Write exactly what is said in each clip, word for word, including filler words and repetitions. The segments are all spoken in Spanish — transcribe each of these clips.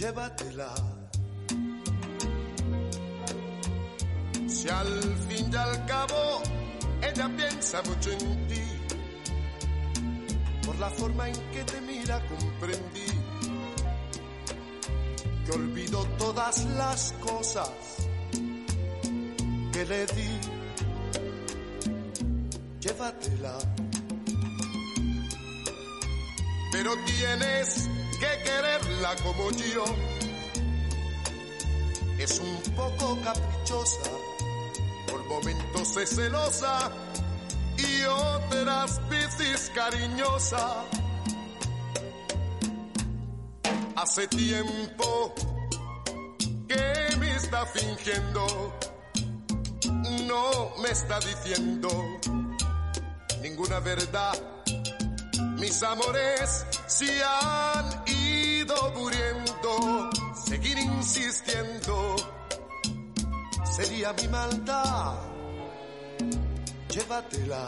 llévatela. Si al fin y al cabo ella piensa mucho en ti, por la forma en que te mira comprendí que olvidó todas las cosas que le di. Llévatela. Pero tienes que quererla como yo. Es un poco caprichosa, por momentos es celosa y otras veces cariñosa. Hace tiempo que me está fingiendo, no me está diciendo ninguna verdad. Mis amores se han ido muriendo. Seguir insistiendo sería mi maldad. Llévatela.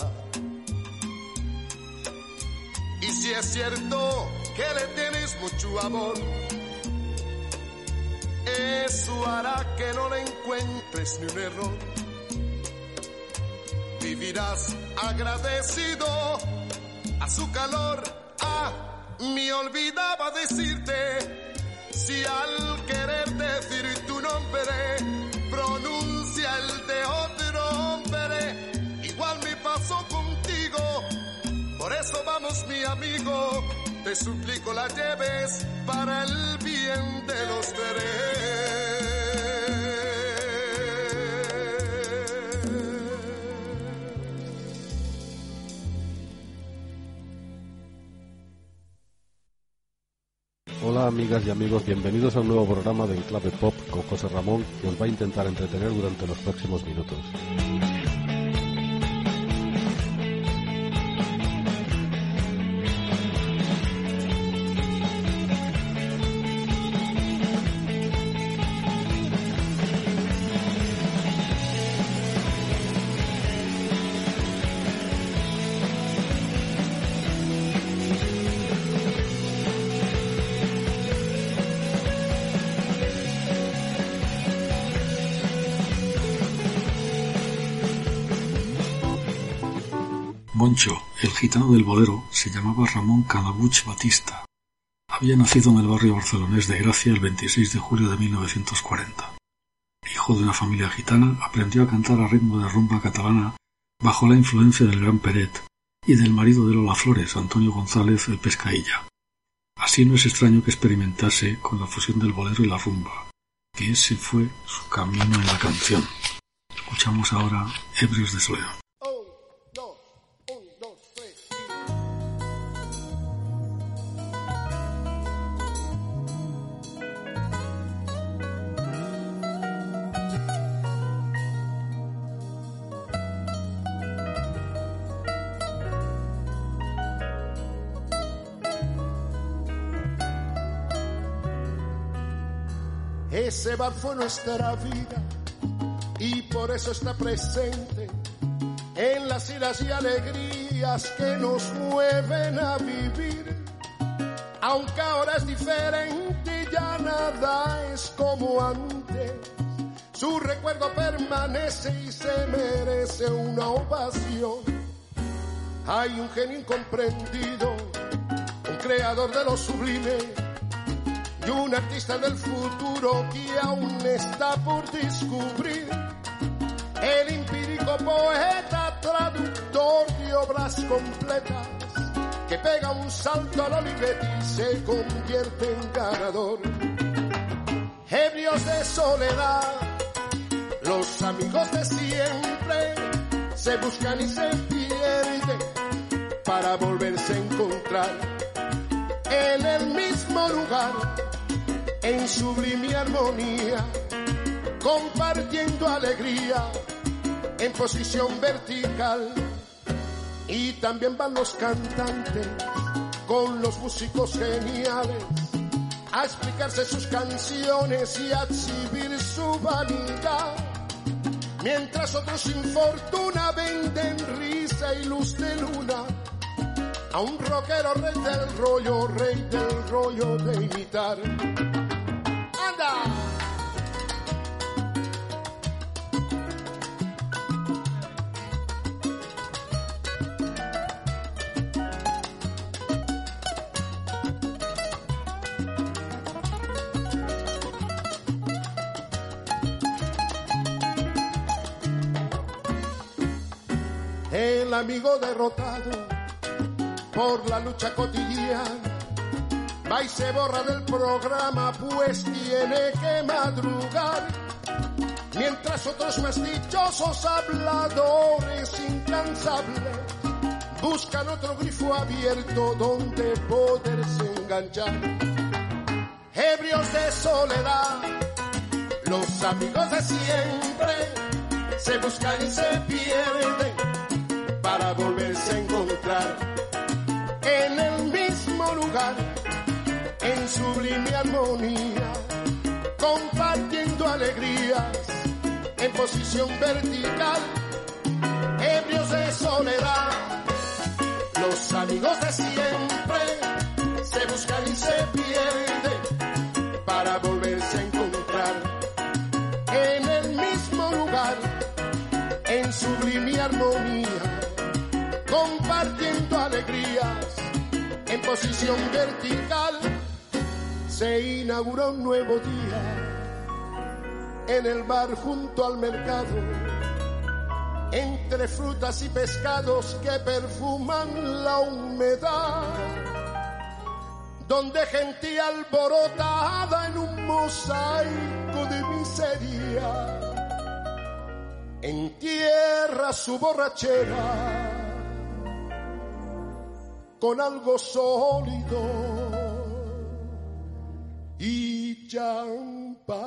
Y si es cierto que le tienes mucho amor, eso hará que no le encuentres ni un error. Vivirás agradecido a su calor. Ah, me olvidaba decirte, si al querer decir tu nombre pronuncia el de otro hombre, igual me pasó contigo. Por eso vamos, mi amigo, te suplico la lleves para el bien de los tres. Hola amigas y amigos, bienvenidos a un nuevo programa de Enclave Pop con José Ramón, que os va a intentar entretener durante los próximos minutos. Moncho, el gitano del bolero, se llamaba Ramón Cadabuch Batista. Había nacido en el barrio barcelonés de Gracia el veintiséis de julio de mil novecientos cuarenta. Hijo de una familia gitana, aprendió a cantar a ritmo de rumba catalana bajo la influencia del gran Peret y del marido de Lola Flores, Antonio González el Pescailla. Así no es extraño que experimentase con la fusión del bolero y la rumba, que ese fue su camino en la canción. Escuchamos ahora Ebrios de Soledad. Ese bar fue nuestra vida y por eso está presente en las iras y alegrías que nos mueven a vivir. Aunque ahora es diferente, ya nada es como antes. Su recuerdo permanece y se merece una ovación. Hay un genio incomprendido, un creador de lo sublime, y un artista del futuro que aún está por descubrir. El empírico poeta, traductor de obras completas, que pega un salto al Olivetti y se convierte en ganador. Ebrios de soledad, los amigos de siempre se buscan y se pierden para volverse a encontrar en el mismo lugar, en sublime armonía, compartiendo alegría en posición vertical. Y también van los cantantes con los músicos geniales a explicarse sus canciones y a exhibir su vanidad, mientras otros sin fortuna venden risa y luz de luna a un rockero rey del rollo, rey del rollo de imitar. amigo derrotado por la lucha cotidiana va y se borra del programa, pues tiene que madrugar, mientras otros más dichosos habladores incansables buscan otro grifo abierto donde poderse enganchar. Ebrios de soledad, los amigos de siempre se buscan y se pierden para volverse a encontrar en el mismo lugar, en sublime armonía, compartiendo alegrías en posición vertical. Ebrios de soledad, los amigos de siempre se buscan y se pierden para volverse a encontrar en el mismo lugar, en sublime armonía, compartiendo alegrías en posición vertical. Se inaugura un nuevo día en el bar junto al mercado, entre frutas y pescados que perfuman la humedad, donde gente alborotada en un mosaico de miseria entierra su borrachera con algo sólido y champán.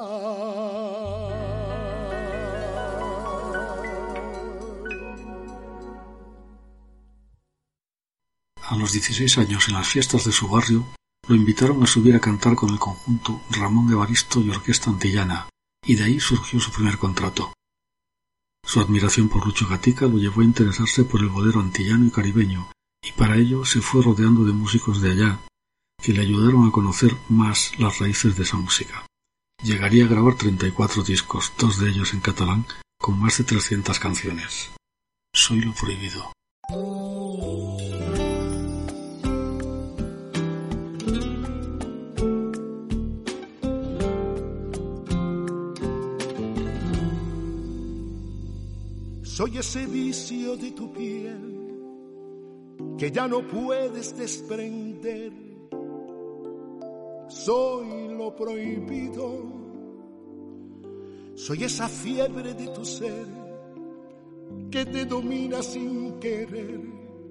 A los dieciséis años, en las fiestas de su barrio, lo invitaron a subir a cantar con el conjunto Ramón Evaristo y Orquesta Antillana, y de ahí surgió su primer contrato. Su admiración por Lucho Gatica lo llevó a interesarse por el bolero antillano y caribeño, y para ello se fue rodeando de músicos de allá, que le ayudaron a conocer más las raíces de esa música. Llegaría a grabar treinta y cuatro discos, dos de ellos en catalán, con más de trescientas canciones. Soy lo prohibido. Soy ese vicio de tu piel que ya no puedes desprender. Soy lo prohibido. Soy esa fiebre de tu ser que te domina sin querer.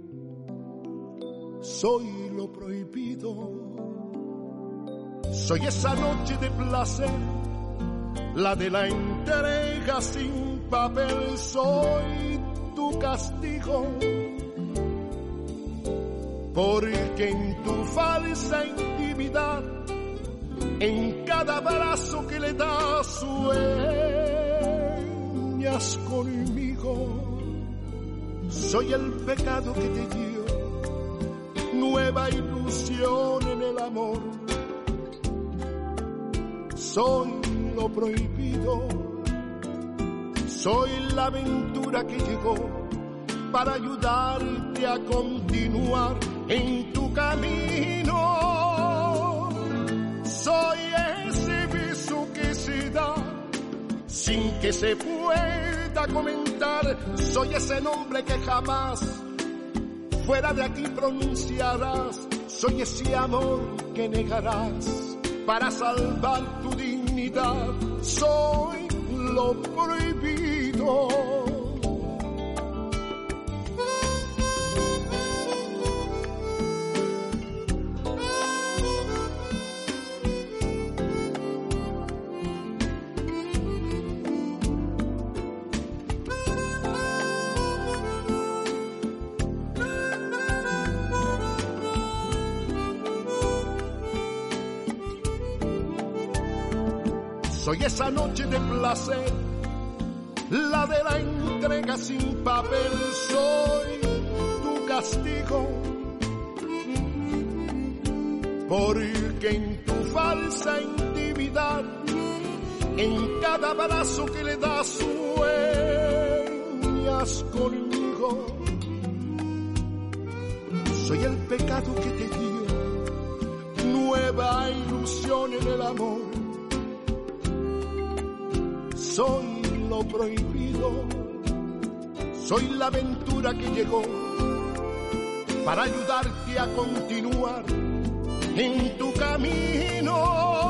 Soy lo prohibido. Soy esa noche de placer, la de la entrega sin papel. Soy tu castigo, porque en tu falsa intimidad, en cada abrazo que le das, sueñas conmigo. Soy el pecado que te dio nueva ilusión en el amor. Soy lo prohibido. Soy la aventura que llegó para ayudarte a continuar en tu camino. Soy ese beso que se da sin que se pueda comentar. Soy ese nombre que jamás fuera de aquí pronunciarás. Soy ese amor que negarás para salvar tu dignidad. Soy lo prohibido. Soy esa noche de placer, la de la entrega sin papel. Soy tu castigo, porque en tu falsa intimidad, en cada abrazo que le das, sueñas conmigo. Soy el pecado que te dio nueva ilusión en el amor. Soy lo prohibido, Soy la aventura que llegó para ayudarte a continuar en tu camino.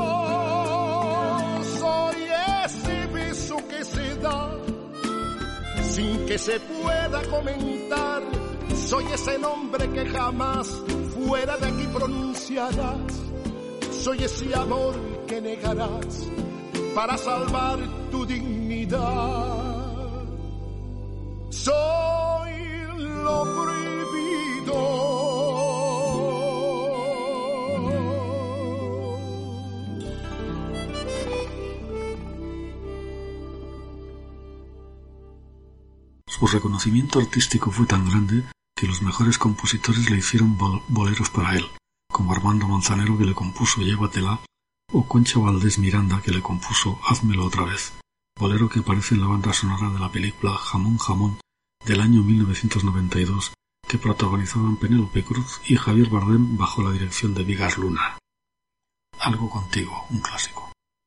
Soy ese beso que se da sin que se pueda comentar. Soy ese nombre que jamás fuera de aquí pronunciarás. Soy ese amor que negarás para salvar tu dignidad. Soy lo prohibido. Su reconocimiento artístico fue tan grande que los mejores compositores le hicieron bol- boleros para él, como Armando Manzanero, que le compuso Llévatela, o Concha Valdés Miranda, que le compuso Házmelo otra vez, bolero que aparece en la banda sonora de la película Jamón Jamón del año mil novecientos noventa y dos, que protagonizaban Penélope Cruz y Javier Bardem bajo la dirección de Vigas Luna. Algo contigo, un clásico.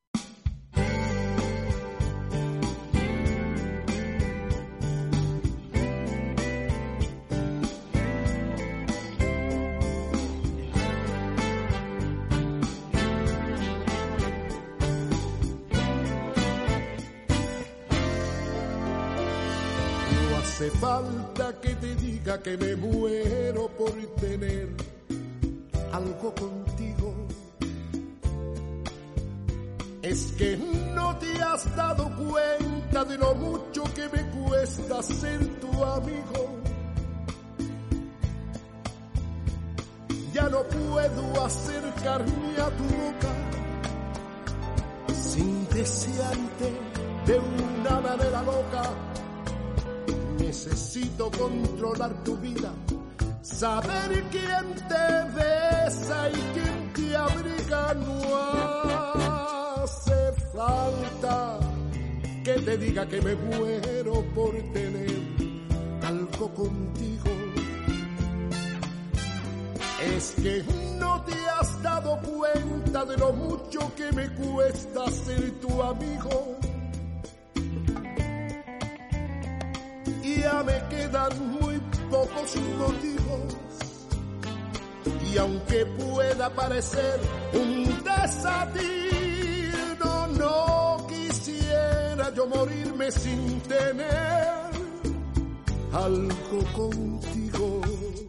Hace falta que te diga que me muero por tener algo contigo. Es que no te has dado cuenta de lo mucho que me cuesta ser tu amigo. Ya no puedo acercarme a tu boca sin desearte de una manera loca. Necesito controlar tu vida, saber quién te besa y quién te abriga. No hace falta que te diga que me muero por tener algo contigo. Es que no te has dado cuenta de lo mucho que me cuesta ser tu amigo. Ya me quedan muy pocos motivos, y aunque pueda parecer un desatino, no quisiera yo morirme sin tener algo contigo.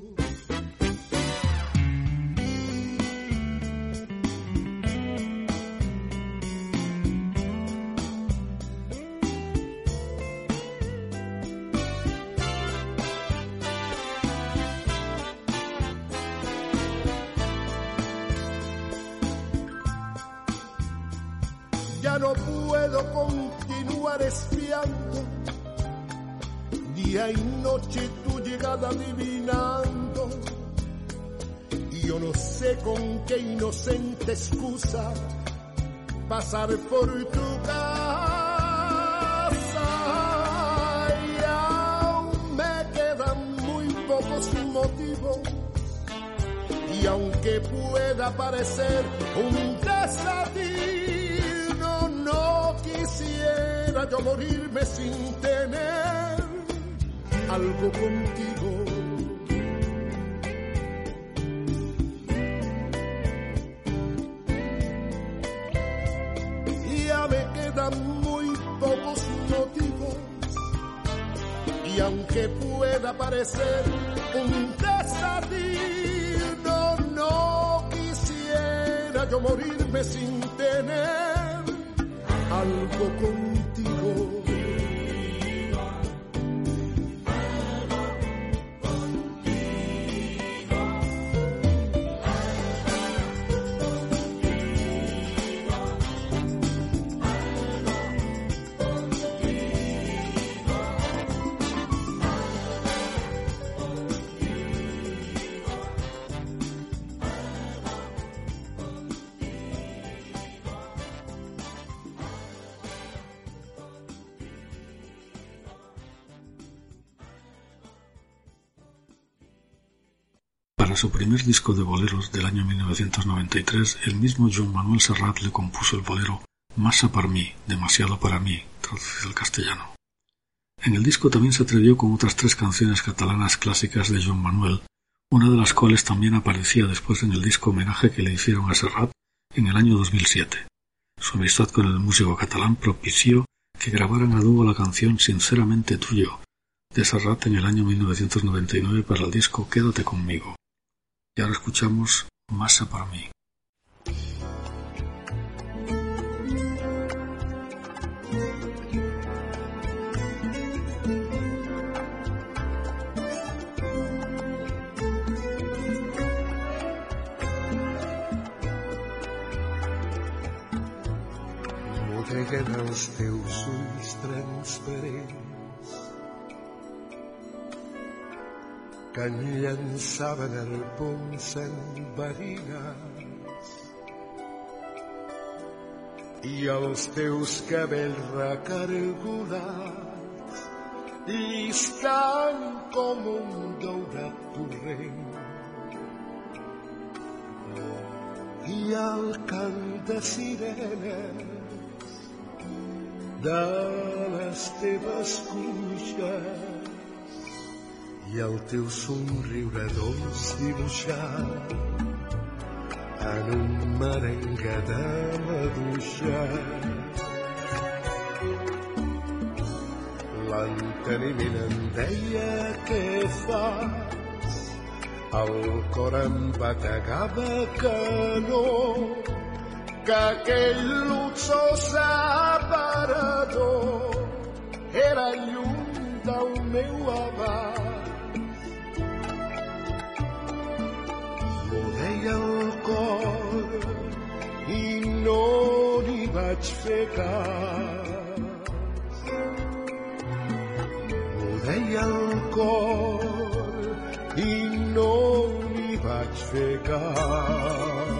Ya no puedo continuar espiando día y noche tu llegada adivinando. Y yo no sé con qué inocente excusa pasar por tu casa. Y aún me quedan muy pocos motivos, y aunque pueda parecer un desatino, no quisiera yo morirme sin tener algo contigo. Y ya me quedan muy pocos motivos, y aunque pueda parecer un desatino, no quisiera yo morirme sin tener algo contigo. Para su primer disco de boleros del año mil novecientos noventa y tres, el mismo Joan Manuel Serrat le compuso el bolero Massa per mi, demasiado para mí, traducido al castellano. En el disco también se atrevió con otras tres canciones catalanas clásicas de Joan Manuel, una de las cuales también aparecía después en el disco homenaje que le hicieron a Serrat en el año dos mil siete. Su amistad con el músico catalán propició que grabaran a dúo la canción Sinceramente Tuyo de Serrat en el año mil novecientos noventa y nueve para el disco Quédate conmigo. Y ahora escuchamos Massa para mí. Mudeguen els teus ulls transparents que llançaven arpons enverinats i els teus cabells recargolats lliscant com un daurat torrent i el cant de sirenes de les teves cuixes i el teu somriure dolç dibuixat en un merengue de maduixa. L'enteniment em deia què fas, el cor em bategava que no, que aquell luxós aparador era lluny del meu abast. M'ho deia el cor i no n'hi vaig fer cas. M'ho deia el cor i no n'hi vaig fer cas.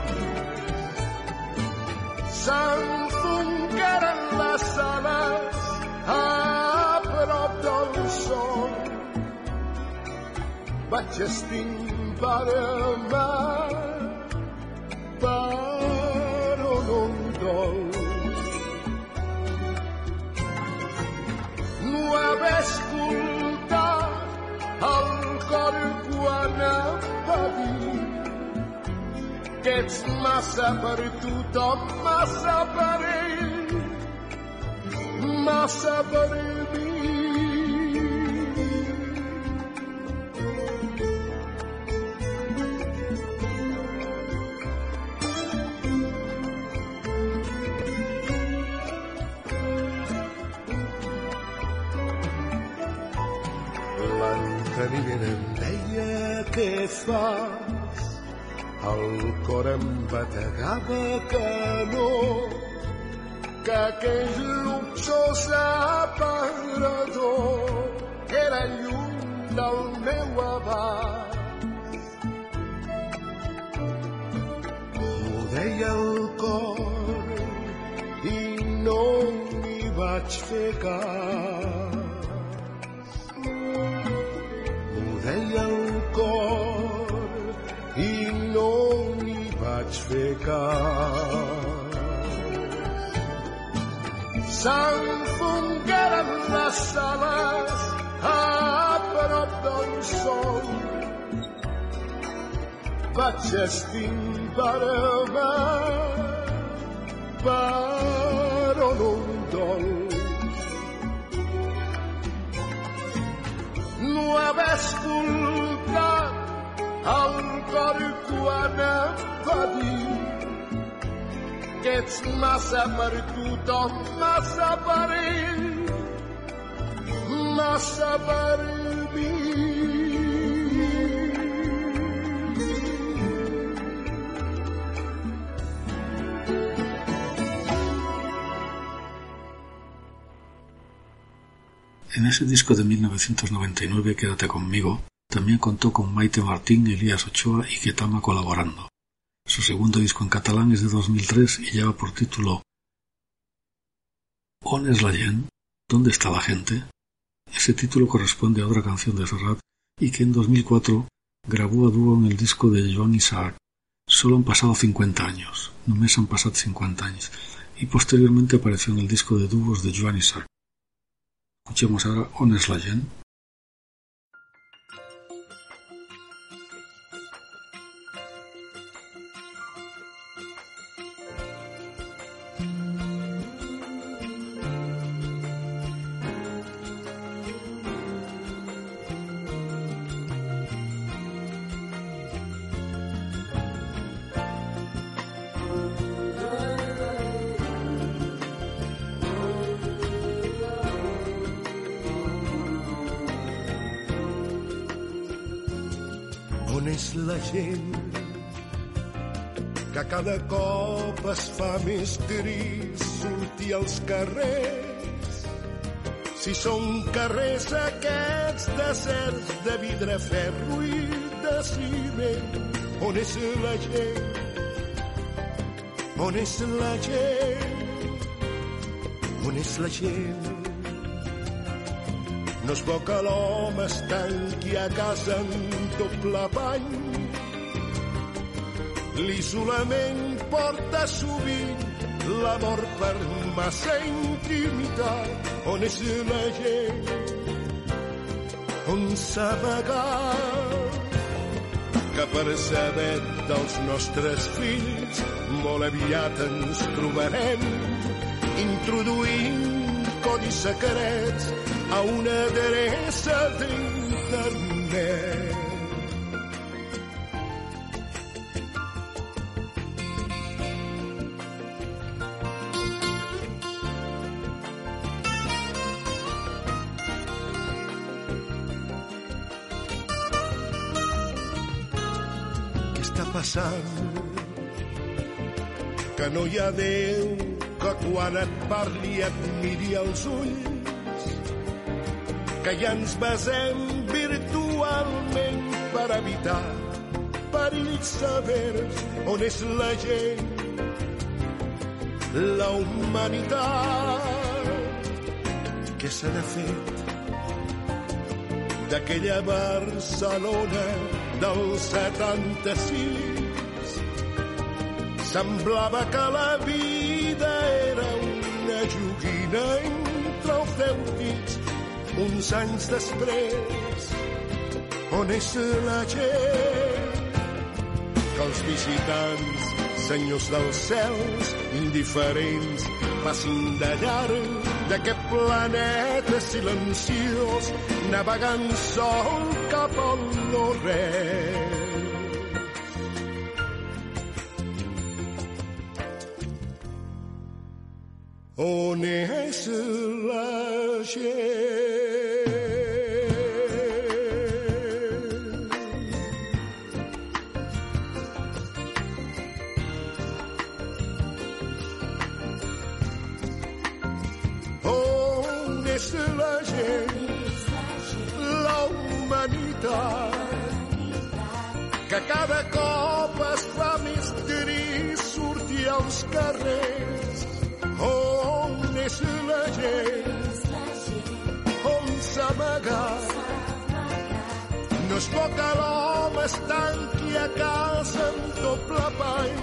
S'enfongueren les ales a prop del sol. Vaig estimbar-me, però no em dol. No haver escoltat el cor quan em va dir que ets massa per tothom, massa per ell, massa per mi. L'enteniment em deia què fas, el cor em bategava que no, que aquell luxós aparador era lluny del meu abast. M'ho deia el cor i no n'hi vaig fer cas. M'ho deia el cor i no n'hi vaig fer cas. S'enfongueren les ales a prop del sol. Vaig estimbar-me, però no em dol. No haver escoltat el cor quan em va dir que ets massa per tothom, massa per ell, massa per mi. En ese disco de mil novecientos noventa y nueve, Quédate conmigo, también contó con Maite Martín, Elías Ochoa y Ketama colaborando. Su segundo disco en catalán es de dos mil tres y lleva por título On és la gent? ¿Dónde está la gente? Ese título corresponde a otra canción de Serrat y que en dos mil cuatro grabó a dúo en el disco de Joan Isaac. Solo han pasado cincuenta años, només han passat cinquanta anys, y posteriormente apareció en el disco de dúos de Joan Isaac. Escuchemos ahora On és la gent. On és la gent que cada cop es fa més gris sortir als carrers? Si són carrers aquests deserts de vidre, ferro i de ciment, on és la gent? On és la gent? On és la gent? No és bo que l'home es tanqui a casa en doble bany. L'isolament porta sovint la mort per massa intimitat. On és la gent? On s'ha amagat? Que per saber dels nostres fills molt aviat ens trobarem introduint codis secrets a una adreça d'internet. Què està passant? Que no hi ha Déu que quan et parli et miri als ulls, que ja ens basem virtualment per evitar perills severs. On és la gent? La humanitat. Què se n'ha fet d'aquella Barcelona del setanta-sis? Semblava que la vida era una joguina entre els deu dits. Uns anys després, on és la gent? Que els visitants, senyors dels cels, indiferents, passin de llarg d'aquest planeta silenciós, navegant sol cap al no-res. On és la gent? On és la gent? La humanitat, que cada cop es fa més gris sortir als carrers. On és la gent? On s'ha amagat? No és bo que l'home es tanqui a casa en doble pany.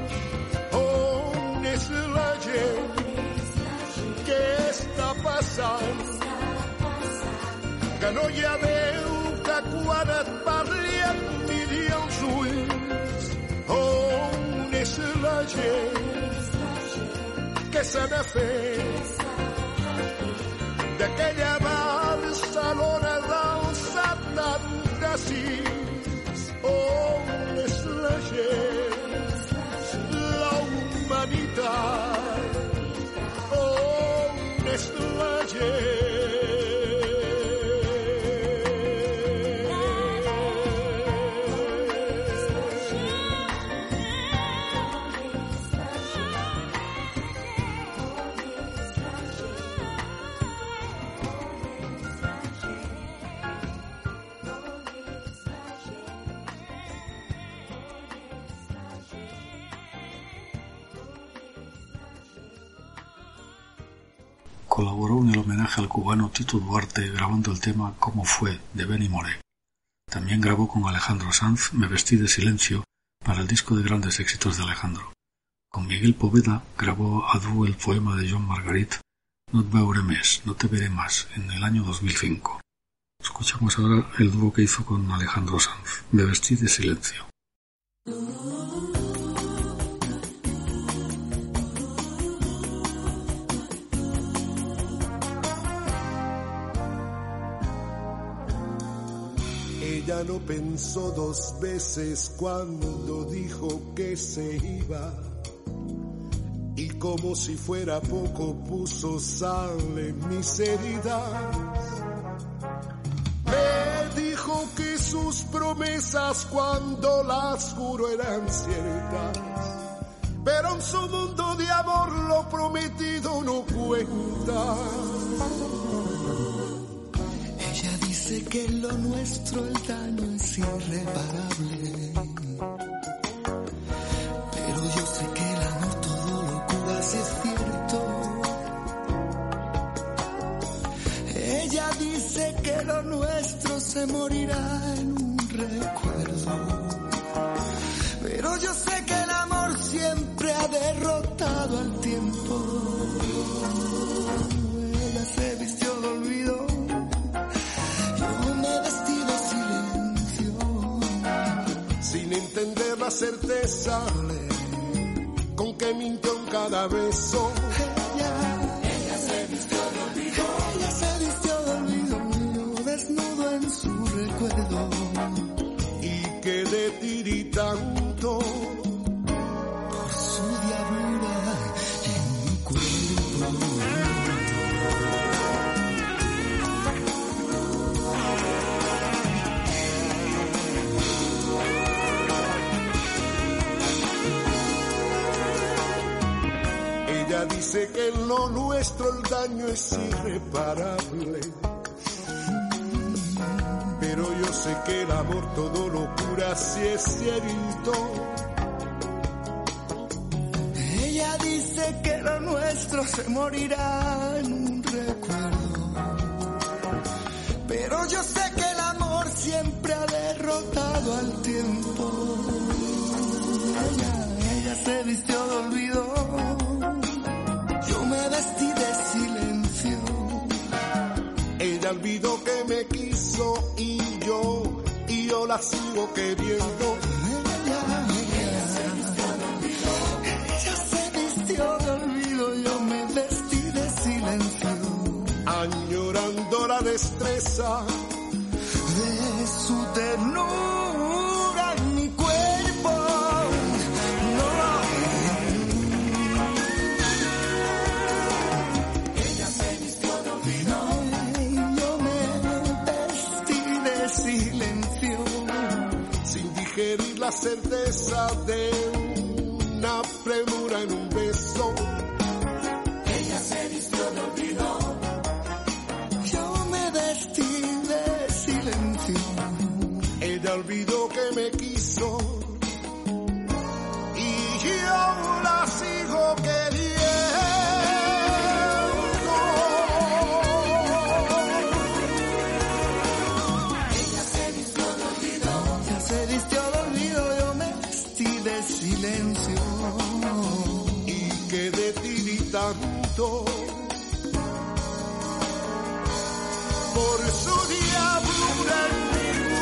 On és la gent? Què està passant? Que no hi ha Déu que quan et parli et miri als ulls. On és la gent? Què se n'ha fet d'aquella Barcelona del setanta-sis? On és la gent? La humanitat. On és la gent? Colaboró en el homenaje al cubano Tito Duarte grabando el tema Cómo fue de Benny Moré. También grabó con Alejandro Sanz Me vestí de silencio para el disco de grandes éxitos de Alejandro. Con Miguel Poveda grabó a dúo el poema de Joan Margarit No et veuré més, no te veré más, en el año dos mil cinco. Escuchamos ahora el dúo que hizo con Alejandro Sanz, Me vestí de silencio. Ella no pensó dos veces cuando dijo que se iba, y como si fuera poco puso sal en mis heridas. Me dijo que sus promesas cuando las juró eran ciertas, pero en su mundo de amor lo prometido no cuenta. Ella dice que lo nuestro, el daño es irreparable, pero yo sé que el amor todo lo cura si es cierto. Ella dice que lo nuestro se morirá en un recuerdo, pero yo sé que el amor siempre ha derrotado al tiempo. Ella se vistió de olvido, yo me vestí de silencio, sin entender la certeza con que mintió en cada beso. Ella, ella se vistió de olvido, ella se vistió de olvido, yo desnudo en su recuerdo, y quedé tiritando por su diablura en mi cuerpo. Ella dice que en lo nuestro el daño es irreparable, pero yo sé que el amor todo lo cura si es cierto. Ella dice que lo nuestro se morirá en un recuerdo, pero yo sé que el amor siempre ha derrotado al tiempo. Ella, ella se vistió de olvido, yo me vestí de silencio. Ella olvidó que me quiso y yo, y yo la sigo queriendo. Ella, ella se vistió de olvido, yo me vestí de silencio, añorando la destreza de su ternura en mi cuerpo. No, ella se vistió de olvido, yo me vestí de silencio, sin digerir la certeza de una premura en un beso. ella se vistió de olvido, yo me vestí de silencio. Ella olvidó que me quiso y yo la sigo queriendo. Ella se vistió de olvido, ella se vistió de olvido, yo me vestí de silencio, Y quedé tiritando por su diablura en mi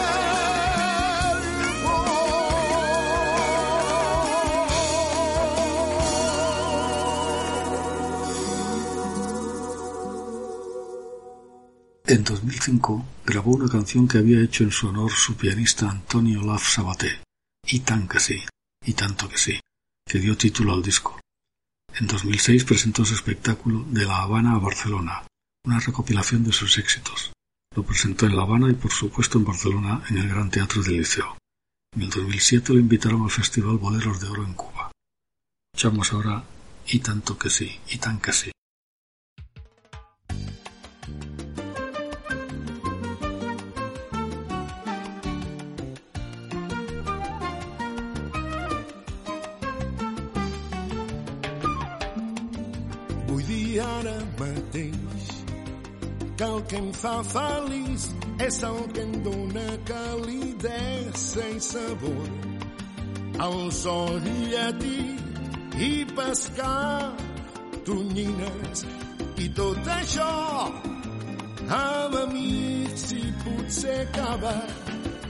En dos mil cinco grabó una canción que había hecho en su honor su pianista Antonio Love Sabaté, Y tan que sí, y tanto que sí, que dio título al disco. En dos mil seis presentó su espectáculo De La Habana a Barcelona, una recopilación de sus éxitos. Lo presentó en La Habana y por supuesto en Barcelona en el Gran Teatro del Liceo. En el dos mil siete lo invitaron al Festival Boleros de Oro en Cuba. Escuchamos ahora Y tanto que sí, y tan que sí. Vull dir ara mateix que el que em fa feliç és el que em dóna calidesa i sabor. El sol llatí i pescar tonyines I tot això amb amics i potser acabat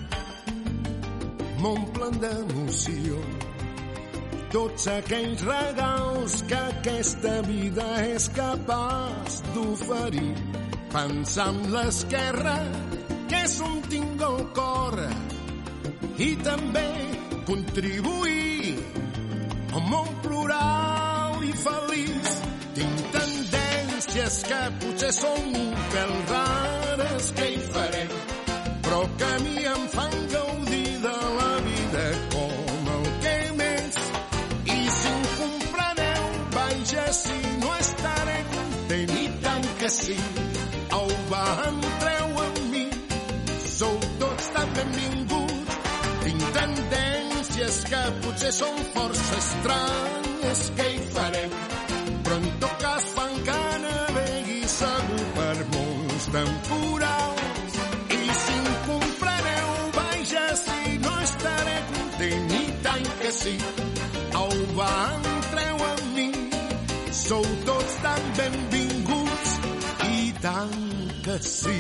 m'omplen d'emoció tots aquells regals que aquesta vida és capaç d'oferir. Pensar en l'esquerra, que és on tinc el cor, i també contribuir a un món plural i feliç. Tinc tendències que potser són un pèl rares, que hi farem, però que a mi em fan gaudir de la vida com el que més. I si em compreneu, vaja, si no estaré content, i tant que sí. Au, va, entreu amb mi, sou tots tan benvinguts. Tinc tendències que potser són força estranyes, que hi farem, però en tot cas fan que navegui segur per molts temporals. I si em compreneu, vaja, si no estaré content, i tant que sí. Au, va, entreu amb mi, sou tots tan benvinguts, i tant que sí.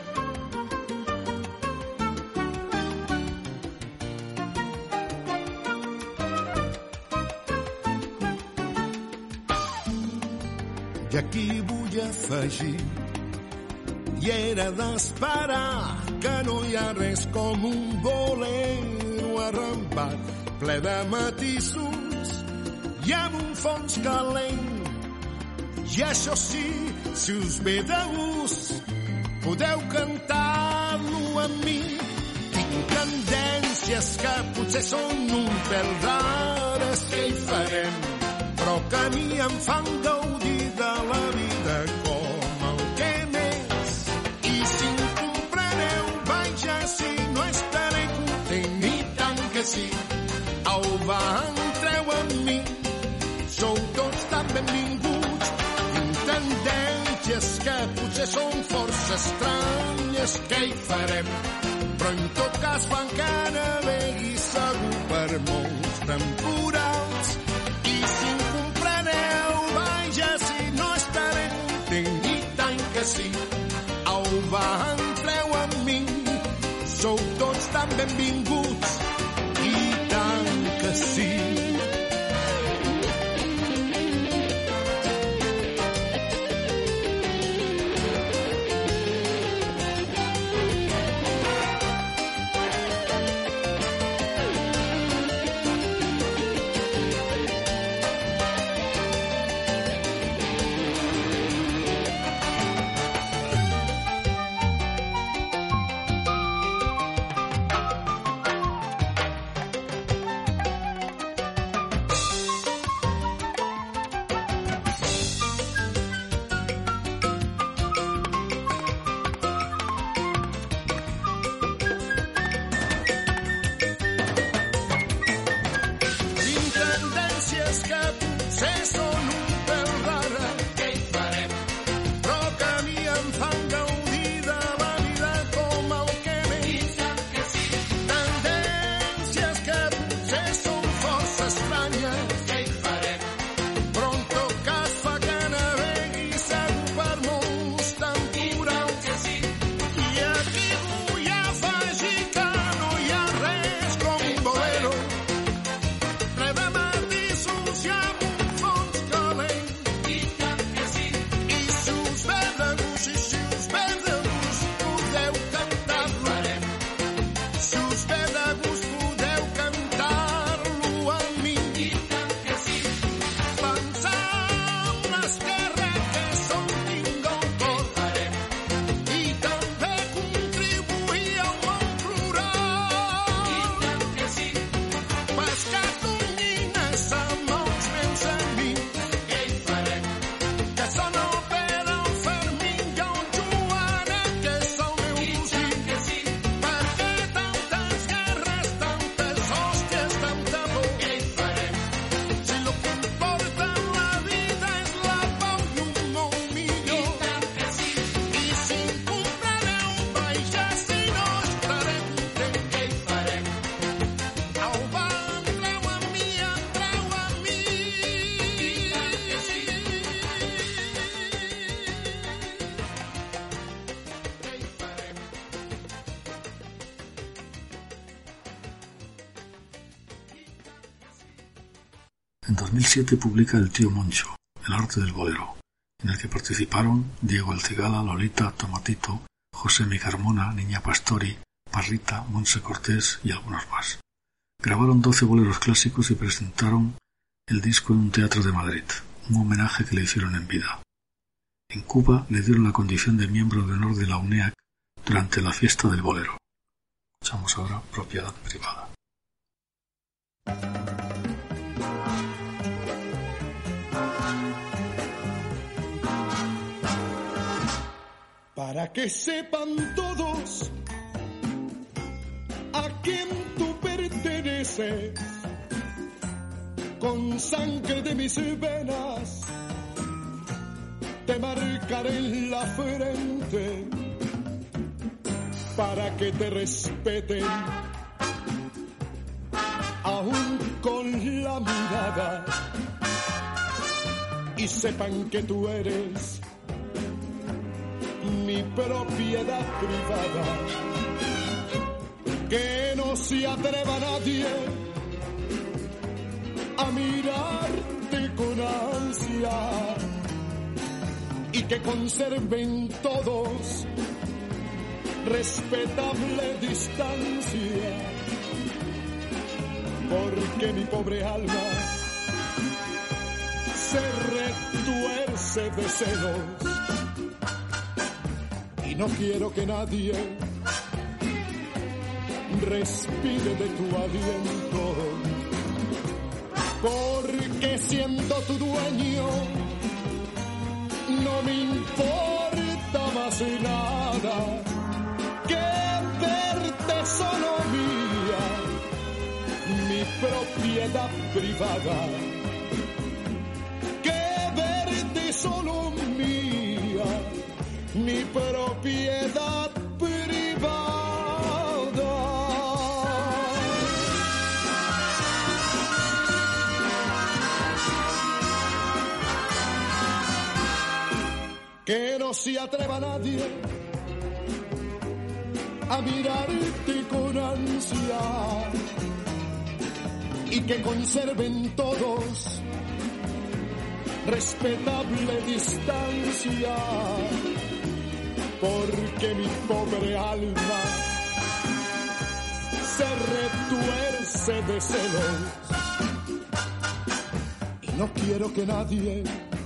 I aquí vull afegir, i era d'esperar, que no hi ha res com un bolero arrambat, ple de matisos i amb un fons calent. I això sí, si us ve de gust, podeu cantar-lo amb mi. Tinc tendències que potser són un pèl rares, que hi farem, però que a mi em fan gaudir de la vida com el que més. I si em compreneu, vaja, si no estaré content, i tant que sí. Au, va, entreu amb mi, sou tots tan benvinguts. Tinc tendències que potser són força estranyes, que hi farem, però en tot cas fan que navegui segur per molts temporals. I si em compreneu, vaja, si no estaré content, i tant que sí. Au, va, entreu amb mi, sou tots tan benvinguts, i tant que sí. En dos mil siete publica El tío Moncho, El arte del bolero, en el que participaron Diego El Cigala, Lolita, Tomatito, José Mi Carmona, Niña Pastori, Parrita, Montse Cortés y algunos más. Grabaron doce boleros clásicos y presentaron el disco en un teatro de Madrid, un homenaje que le hicieron en vida. En Cuba le dieron la condición de miembro de honor de la U N E A C durante la fiesta del bolero. Escuchamos ahora Propiedad Privada. Para que sepan todos a quién tú perteneces, con sangre de mis venas te marcaré en la frente, para que te respeten aún con la mirada y sepan que tú eres mi propiedad privada. Que no se atreva nadie a mirarte con ansia y que conserven todos respetable distancia, porque mi pobre alma se retuerce de celos y no quiero que nadie respire de tu aliento, porque siendo tu dueño no me importa más nada que verte solo mía, mi propiedad privada, que verte solo mía, mi propiedad privada. Que no se atreva nadie a mirarte con ansia y que conserven todos respetable distancia, porque mi pobre alma se retuerce de celos y no quiero que nadie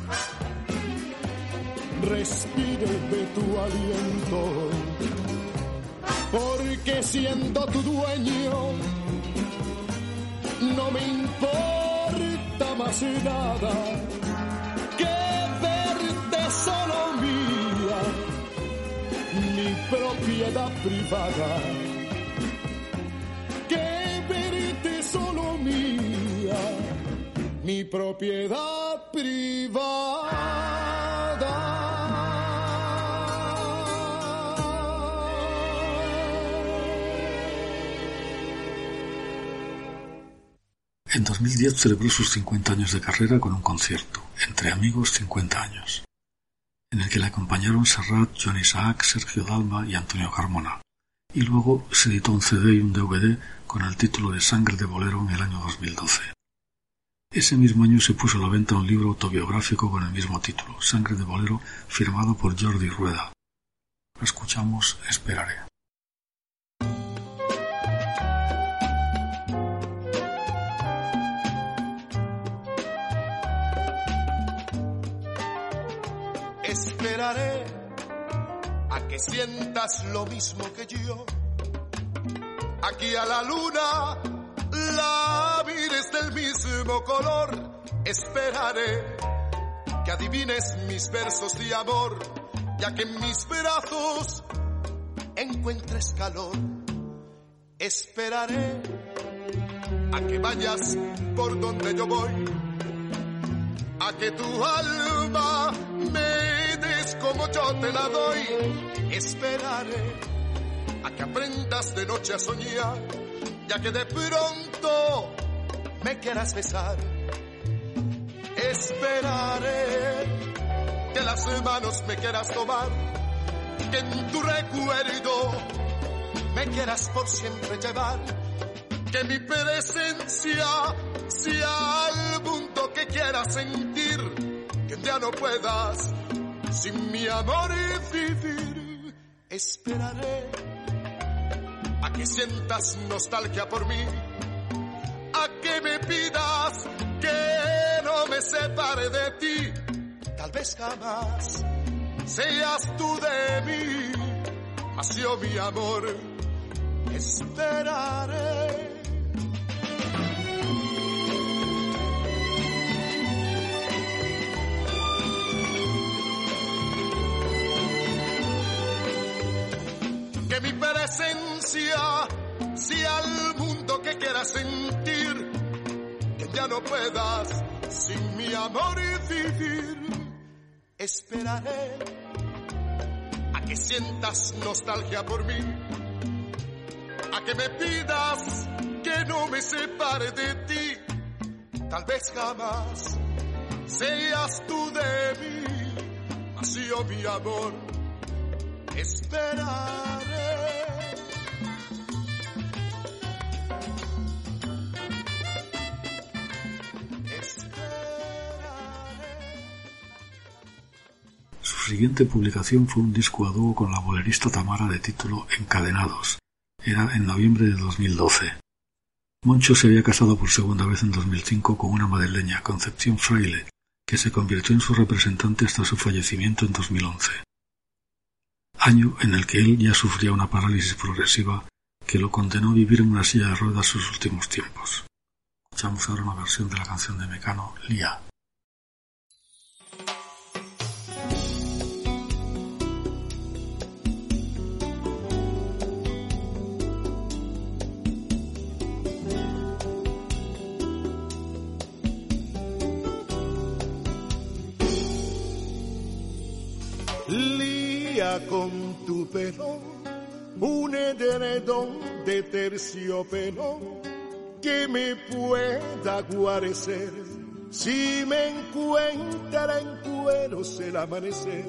respire de tu aliento, porque siendo tu dueño no me importa más nada que verte solo mía, mi propiedad privada, que verte solo mía, mi propiedad privada. En dos mil diez celebró sus cincuenta años de carrera con un concierto, Entre Amigos cincuenta años, en el que le acompañaron Serrat, Joan Isaac, Sergio Dalma y Antonio Carmona, y luego se editó un C D y un D V D con el título de Sangre de Bolero en el año dos mil doce. Ese mismo año se puso a la venta un libro autobiográfico con el mismo título, Sangre de Bolero, firmado por Jordi Rueda. Lo escuchamos, Esperaré. Esperaré a que sientas lo mismo que yo. Aquí a la luna la mires del mismo color. Esperaré que adivines mis versos de amor, ya que en mis brazos encuentres calor. Esperaré a que vayas por donde yo voy, a que tu alma me des como yo te la doy. Esperaré a que aprendas de noche a soñar, ya que de pronto me quieras besar. Esperaré que las manos me quieras tomar, que en tu recuerdo me quieras por siempre llevar, que mi presencia sea al mundo quieras sentir, que ya no puedas sin mi amor vivir. Esperaré a que sientas nostalgia por mí, a que me pidas que no me separe de ti. Tal vez jamás seas tú de mí, mas yo mi amor esperaré. Que mi presencia sea el mundo que quieras sentir, que ya no puedas sin mi amor vivir. Esperaré a que sientas nostalgia por mí, a que me pidas que no me separe de ti. Tal vez jamás seas tú de mí, mas yo mi amor esperaré. Su siguiente publicación fue un disco a dúo con la bolerista Tamara de título Encadenados. Era en noviembre de dos mil doce. Moncho se había casado por segunda vez en dos mil cinco con una madrileña, Concepción Fraile, que se convirtió en su representante hasta su fallecimiento en dos mil once. Año en el que él ya sufría una parálisis progresiva que lo condenó a vivir en una silla de ruedas sus últimos tiempos. Escuchamos ahora una versión de la canción de Mecano, Lía. Lía con tu pelo un edredón de terciopelo que me pueda guarecer si me encuentra en cueros el amanecer.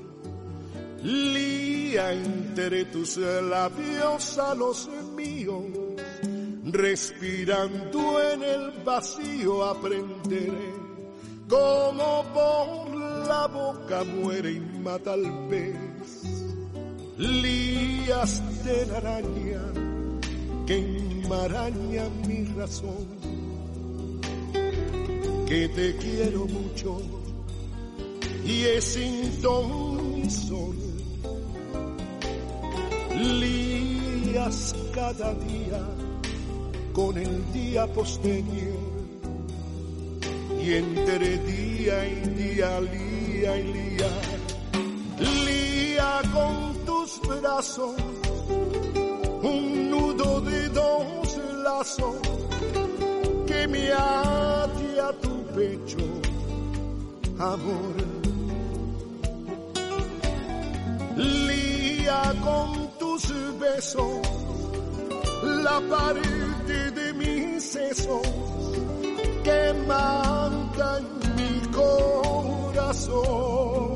Lía entre tus labios a los míos, respirando en el vacío aprenderé cómo por la boca muere y mata al pez. Lías de la araña que enmaraña mi razón, que te quiero mucho y es sin ton ni sol. Lías cada día con el día posterior, y entre día y día, lía y lía, lía con tus brazos un nudo de dos lazos que me ate a tu pecho, amor. Lía con tus besos la pared de mis sesos que mandan mi corazón.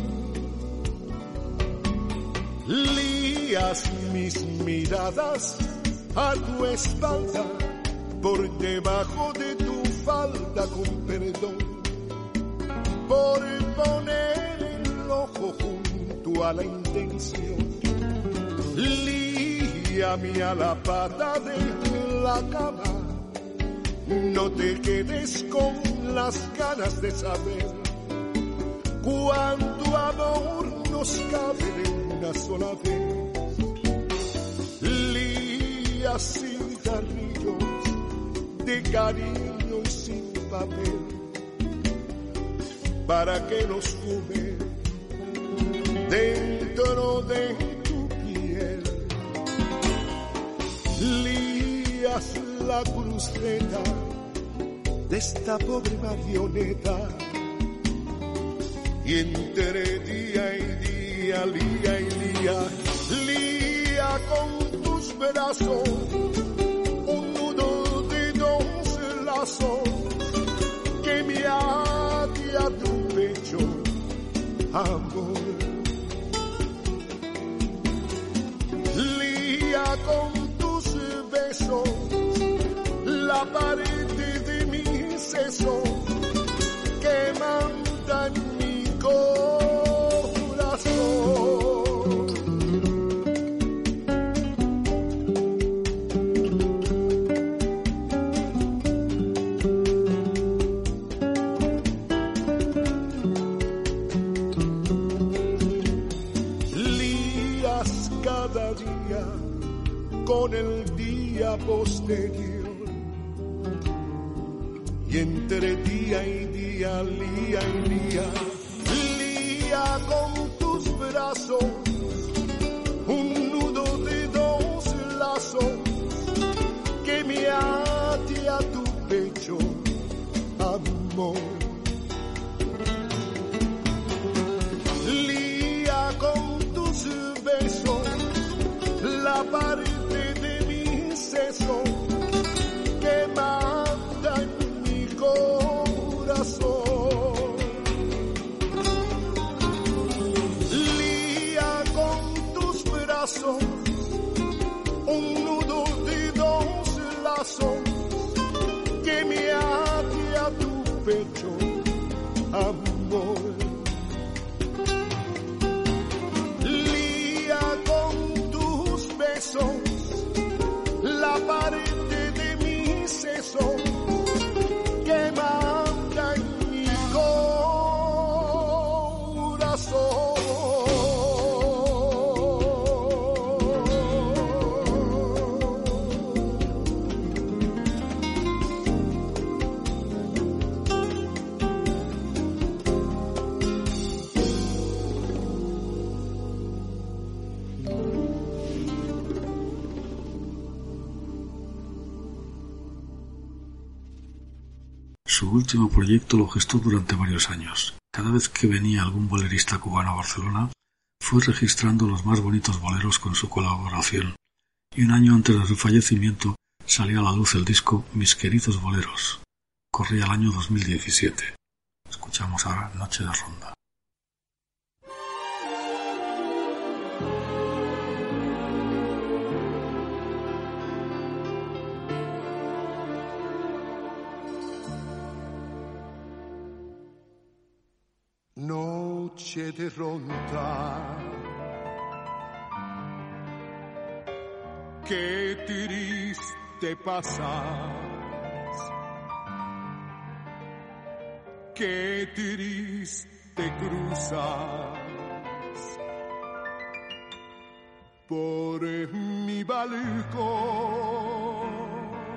Lías mis miradas a tu espalda, por debajo de tu falda con perdón, por poner el ojo junto a la intención. Líame a la pata de la cama, no te quedes con las ganas de saber cuánto amor nos cabe de una sola vez. Lías sin carrillos de cariño y sin papel, para que nos fume dentro de tu piel. Lías la cruceta de esta pobre marioneta, y entre día y día, lía y lía, lía con tus brazos un nudo de dos lazos que me ate a tu pecho, amor. Lía con tus besos la pared de mis sesos día con el día posterior. Y entre día y día, lía y lía, lía con tus brazos un nudo de dos lazos que me ate a tu pecho, amor. Lía con tus besos la parte de mi seso que manda en mi corazón. Lía con tus brazos un nudo de dos lazos que me ate a tu pecho, amor. Lía con tus besos la parte de mi seso que manda en mi corazón. Su último proyecto lo gestó durante varios años. Cada vez que venía algún bolerista cubano a Barcelona, fue registrando los más bonitos boleros con su colaboración, y un año antes de su fallecimiento salió a la luz el disco Mis queridos boleros. Corría el año dos mil diecisiete. Escuchamos ahora Noche de Ronda. Noche de ronda, qué triste pasas, qué triste cruzas por mi balcón.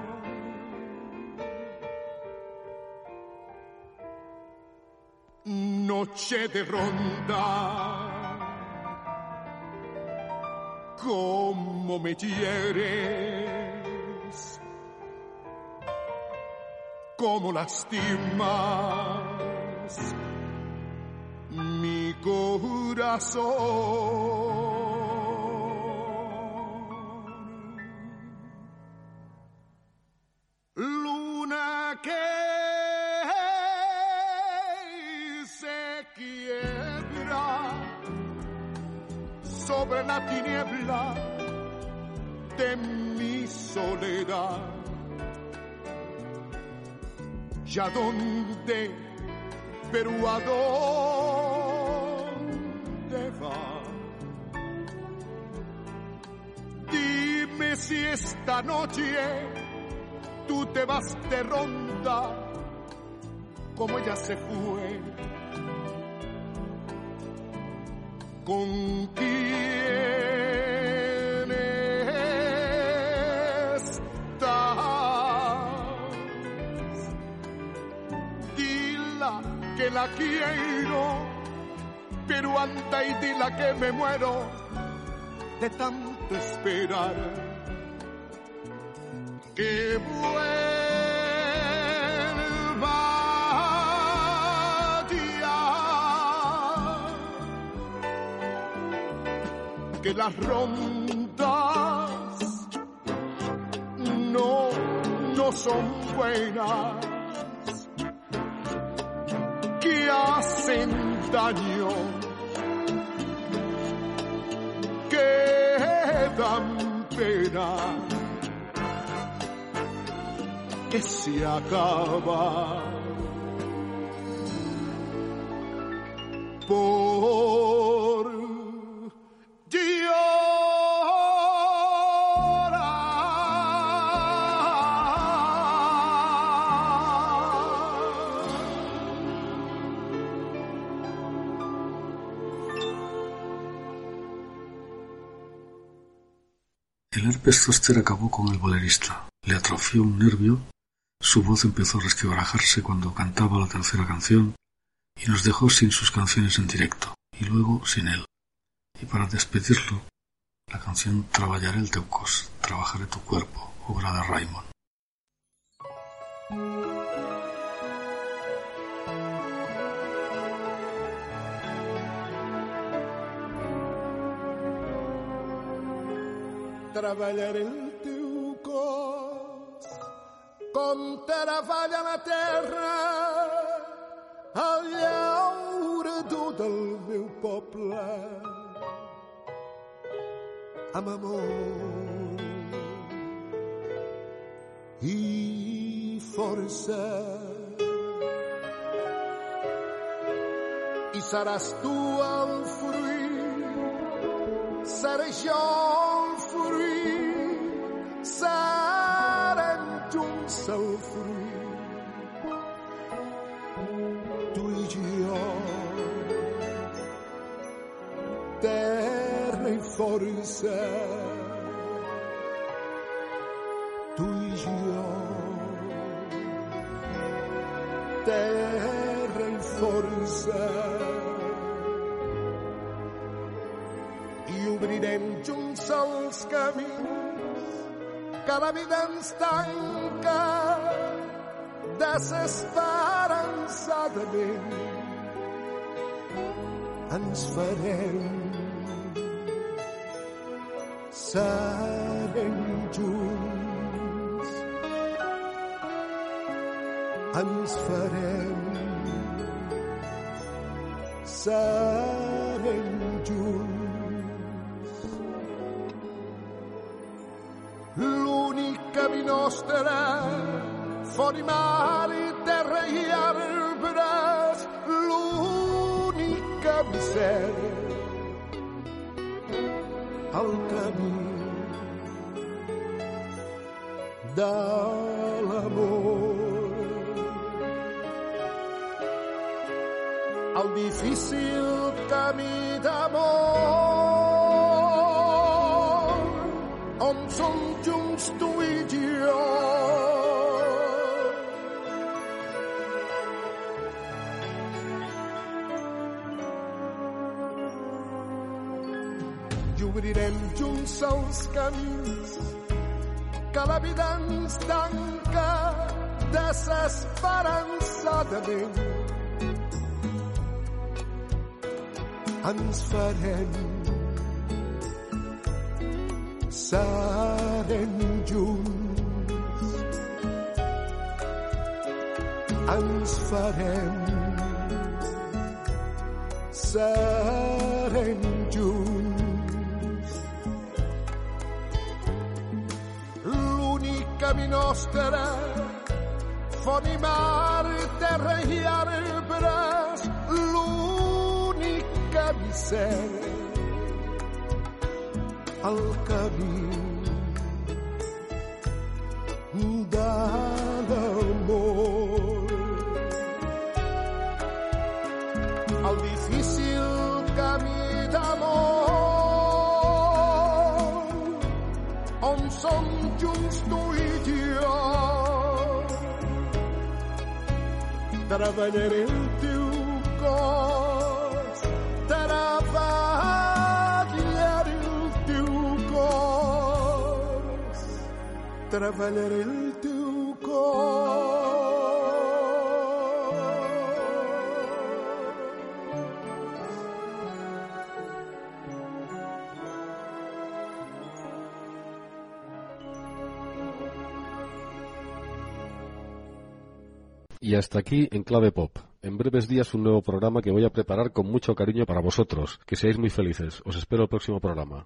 Noche de ronda, cómo me hieres, cómo lastimas mi corazón. Luna que sobre la tiniebla de mi soledad. ¿Ya dónde, pero a dónde va? Dime si esta noche tú te vas de ronda como ella se fue. ¿Con quién estás? Dila que la quiero, pero anda y dila que me muero de tanto esperar. Que vuelva ya, que las rondas no, no son buenas, que hacen daño, que dan pena, que se acaba por El herpes zóster acabó con el bolerista, le atrofió un nervio, su voz empezó a resquebrajarse cuando cantaba la tercera canción y nos dejó sin sus canciones en directo, y luego sin él. Y para despedirlo, la canción Traballaré el teu cos, trabajaré tu cuerpo, obra de Raimon. Treballaré el teu cos com treballa la terra al llaurador del meu poble amb amor i força. I seràs tu el fruit, seré jo el fruit, serem junts el fruit, tu i jo, terra i força, tu i jo, terra i força. Obrirem junts els camins que la vida ens tanca desesperançadament. Ens farem, serem junts. Ens farem, serem junts. L'únic camí nostre, font i mar i terra i arbres, l'únic camí cert, el camí de l'amor. El difícil camí d'amor, on som junts tu i jo. I obrirem junts els camins que la vida ens tanca desesperançadament. Ens farem, serem junts. Ens farem, serem junts. L'únic camí nostre, font i mar, terra i arbres, l'únic camí cert, el camí de l'amor. El difícil camí d'amor, on som junts tu i jo. Treballaré el teu cos, treballaré el teu cos, treballaré el teu cos. Y hasta aquí en Clave Pop. En breves días un nuevo programa que voy a preparar con mucho cariño para vosotros. Que seáis muy felices. Os espero el próximo programa.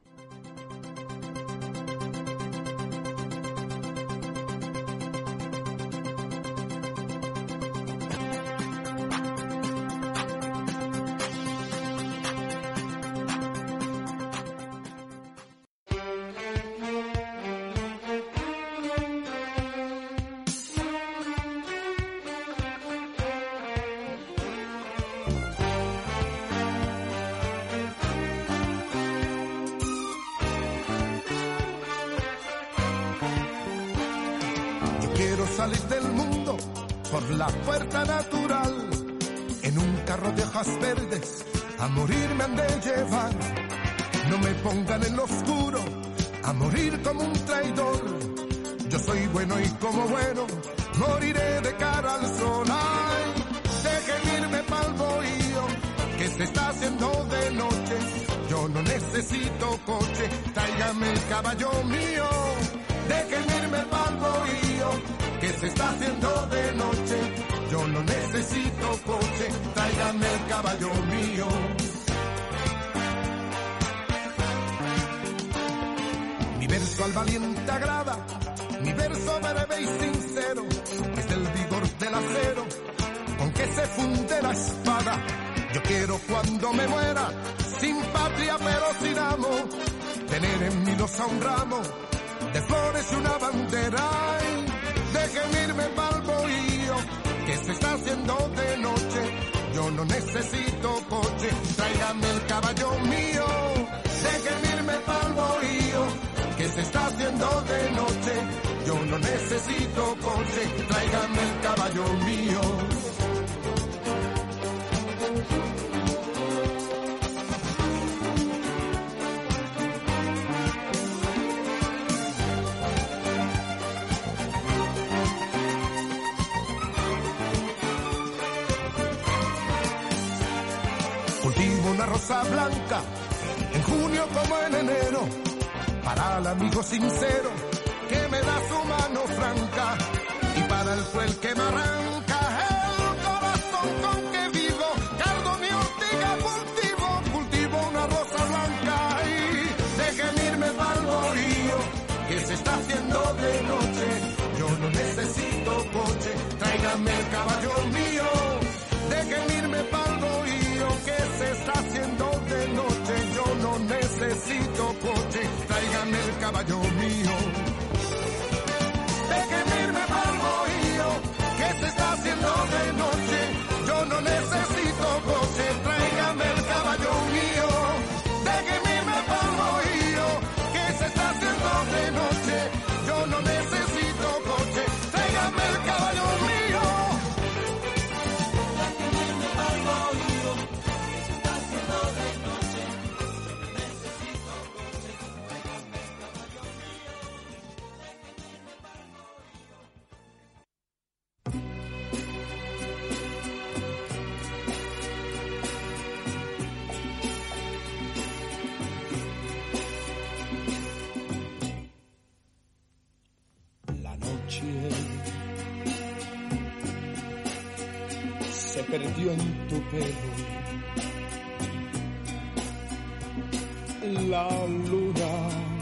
quiero salir del mundo por la puerta natural. En un carro de hojas verdes a morir me han de llevar. No me pongan en lo oscuro a morir como un traidor. Yo soy bueno y como bueno moriré de cara al sol. Ay, dejen irme pa'l bohío, que se está haciendo de noche. Yo no necesito coche, tráigame el caballo mío. Dejen irme pa'l bohío, que se está haciendo de noche. Yo no necesito coche, tráigame el caballo mío. Mi verso al valiente agrada, mi verso breve y sincero, es del vigor del acero, con que se funde la espada. Yo quiero cuando me muera, sin patria pero sin amo, tener en mi losa un ramo de flores y una bandera. Ay, dejen irme pa'l bohío, que se está haciendo de noche. Yo no necesito coche, tráigame el caballo mío. Dejen irme pa'l bohío, que se está haciendo de noche. Yo no necesito coche, tráigame el caballo mío. Cultivo una rosa blanca, en junio como en enero, para el amigo sincero que me da su mano franca, y para el cruel que me arranca el corazón con que vivo. Cardo mi ortiga cultivo, cultivo una rosa blanca, y dejen irme pa'l bohío, que se está haciendo de noche. Yo no necesito coche, tráigame el caballo mío. Dejen irme pa'l bohío, que se está haciendo de noche. Yo no necesito coche, tráigame el caballo mío. Dejen irme pa'l bohío, que se está haciendo de noche. Yo no necesito coche, tráigame el caballo mío. Dejen irme pa'l bohío, que se está haciendo de noche. Yo no necesito coche, tráigame el caballo mío. Dejen irme pa'l bohío, que se está haciendo de noche. Yo no necesito coche, tráigame el caballo mío. La noche se perdió en tu pelo, la luna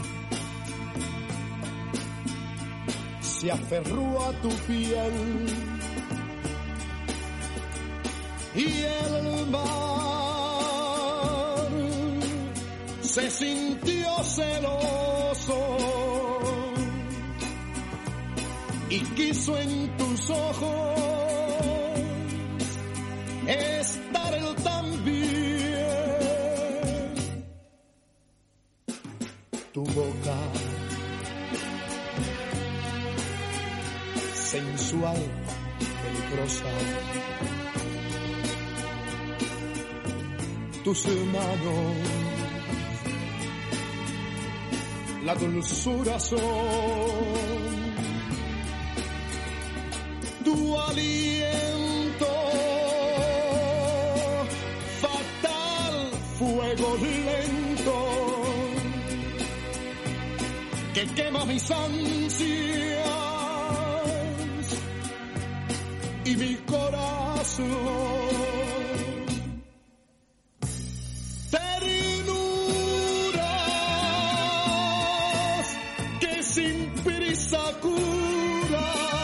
se aferró a tu piel y el mar se sintió celoso y quiso en tus ojos estar él también. Tu boca sensual, peligrosa, tus manos, la dulzura son, tu aliento, fatal fuego lento, que quema mis ansias y mi corazón. Ternuras que sin prisa curas,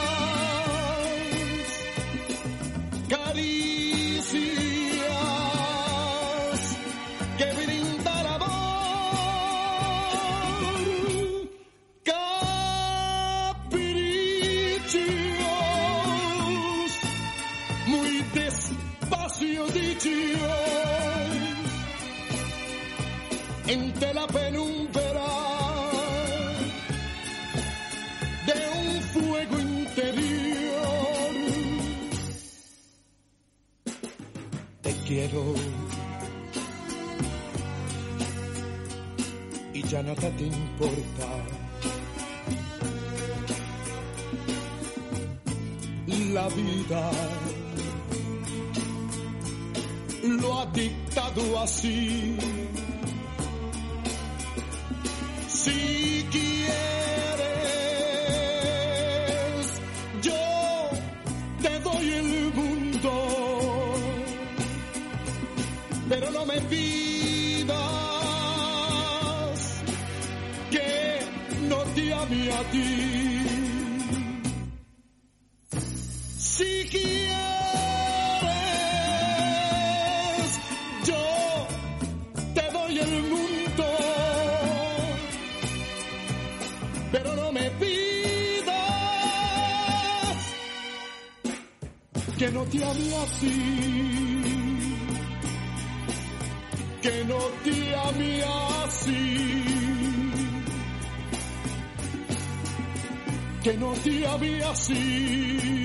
caricias que brindan amor, caprichos muy despacio dichos entre la penumbra de un fuego interior. quiero y ya nada te importa. La vida lo ha dictado así. Si quieres, yo te doy el mundo, pero no me pidas que no te ame a ti. Si quieres, yo te doy el mundo, pero no me pidas que no te ame así, que no te ame así, que no te ame así.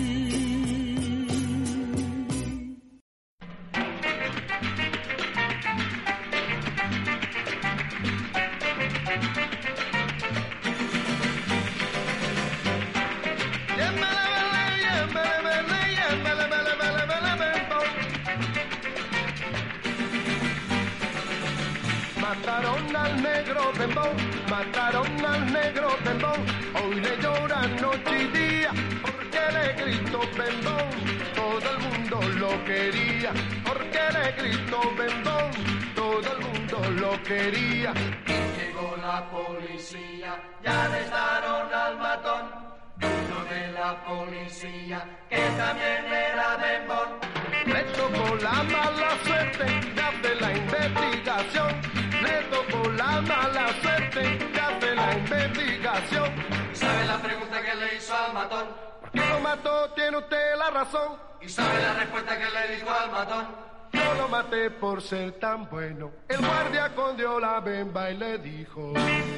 Mataron al negro Bembón, mataron al negro Bembón, hoy le lloran noche y día, porque le gritó Bembón, todo el mundo lo quería, porque le gritó Bembón, todo el mundo lo quería. Llegó la policía, ya arrestaron al matón, uno de la policía, que también era Bembón. Le tocó la mala suerte de hacer la investigación, le tocó la mala suerte de hacer la investigación. ¿Sabe la pregunta que le hizo al matón? ¿Por qué lo mató? Tiene usted la razón. ¿Y sabe la respuesta que le dijo al matón? Yo lo maté por ser tan bueno. El guardia condió la bemba y le dijo: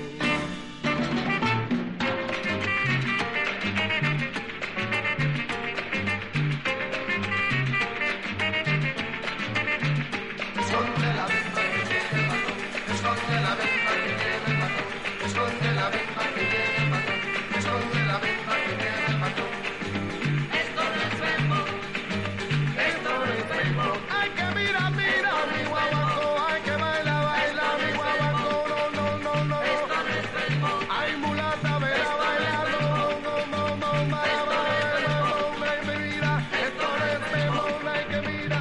esconde la bemba que tiene el matón, esconde la bemba que tiene el matón, esconde la bemba que tiene el matón, esconde la bemba que tiene el matón. Esto no es Bembón, esto no es Bembón. Ay, que mira, mira mi guaguancó, ay, que baila, baila mi guaguancó, no, no, no, no. Esto no es Bembón, Ay, mulata, vela bailando, no, no, no, no, para, para, ay, que mira, esto no es Bembón, ay, que mira.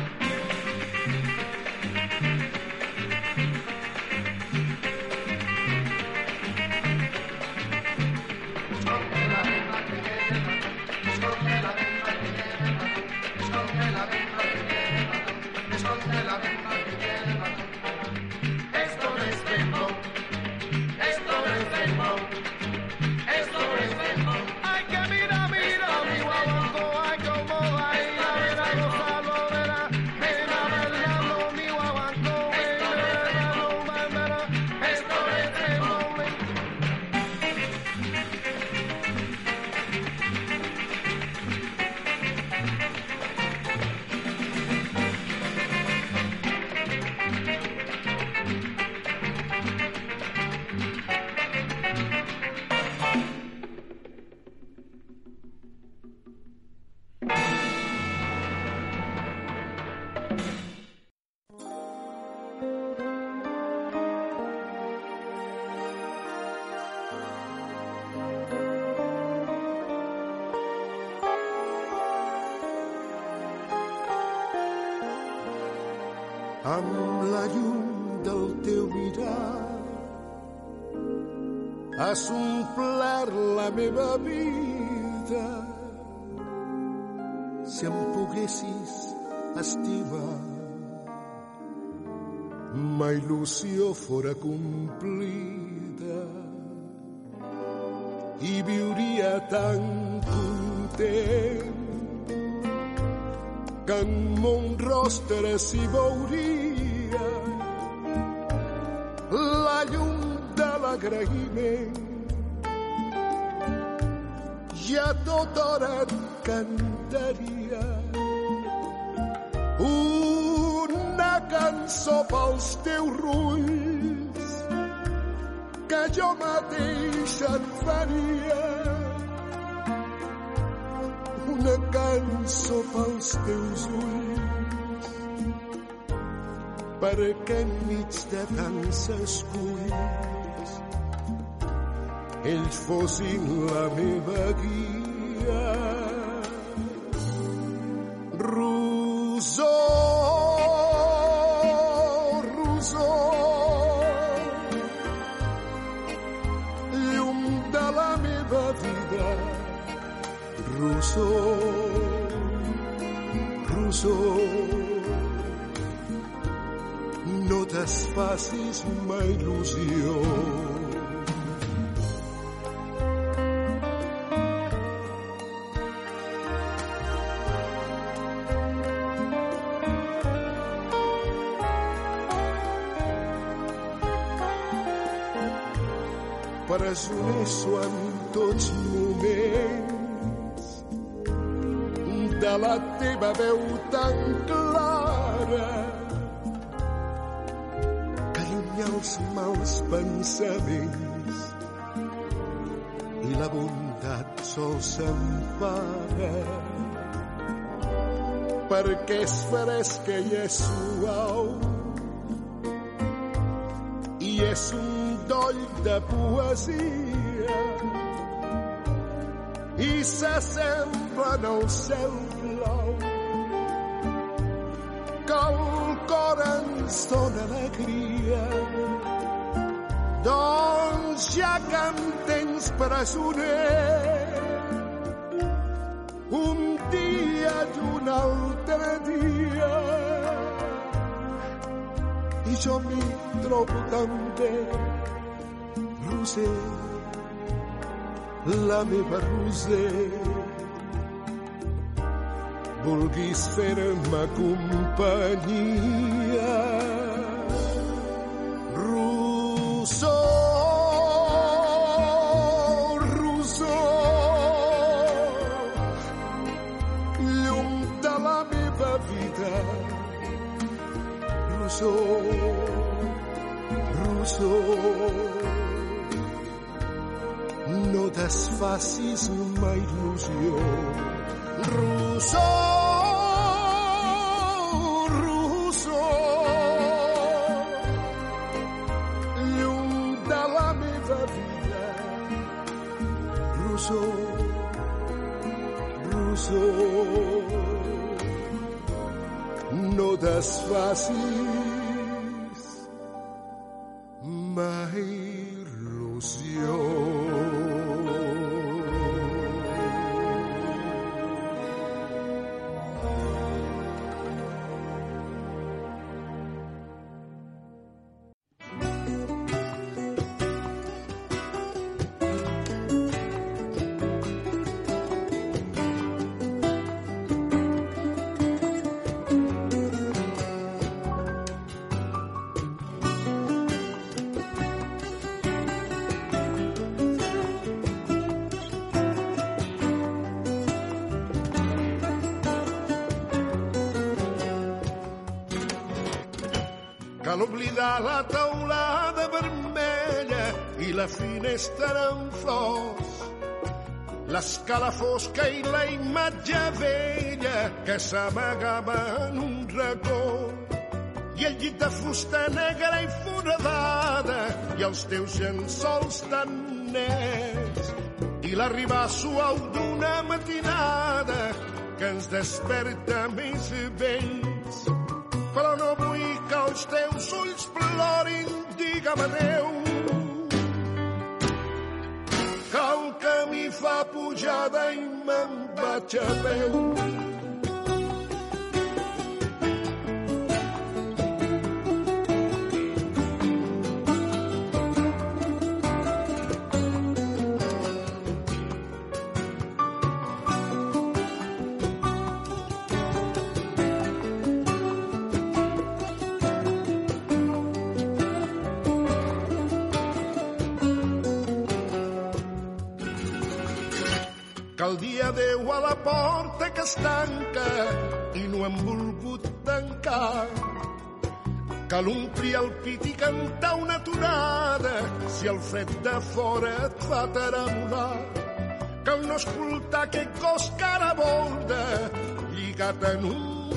esconde la bemba que tiene el matón, esconde la bemba que tiene el matón, esconde la bemba que tiene el matón, esconde la bemba que tiene el matón. Esto no es Bembón, esto no es Bembón, esto no es Bembón. Ay, que mira, mira mi guaguancó, ay, como baila, verá, gozalo, verá, verá, bailando mi guaguancó, verá, verá, verá, esto no es Bembón. Amb la llum del teu mirar has omplert la meva vida. Si em poguessis estimar, ma il·lusió fora complida i viuria tan content que en mon rostre s'hi veuria la llum de l'agraïment i a tota hora et cantaria un cançó pels teus rulls que jo mateix et faria, una cançó pels teus ulls, perquè enmig de tants esculls ells fossin la meva guia. Rosó, rosó, llum de la meva vida. Rosó, rosó, no desfacis mai il·lusió. Presonesso en tots moments de la teva veu tan clara que allunya els mals pensaments i la bondat sols s'empara, perquè és fresca i és suau i és un doll de poesia i s'assembla en el cel blau que el cor ens dóna alegria. Doncs ja que em tens presoner un dia i un altre dia i jo m'hi trobo també, Roser, la meva Roser, vulguis fer-me companyia. Rosó, rosó, llum de la meva vida. Rosó, rosó, no desfacis mai il·lusió. Rosó, rosó, llum de la meva vida. Rosó, rosó, no desfacis mai il·lusió. Cal oblidar la teulada vermella i la finestra en flors, l'escala fosca i la imatge vella que s'amagava en un racó, i el llit de fusta negra i foradada i els teus llençols tan nets, i l'arribar suau d'una matinada que ens desperta més vells. Però no vull que els teus ulls plorin, digue'm adeu, que el camí fa pujada i me'n vaig a peu. Que el dia Déu a la porta que es tanca i no hem volgut tancar, Cal omplir el pit i cantar una tonada si el fred de fora et fa taramolar. Cal no escoltar aquest cos cara borda lligat en un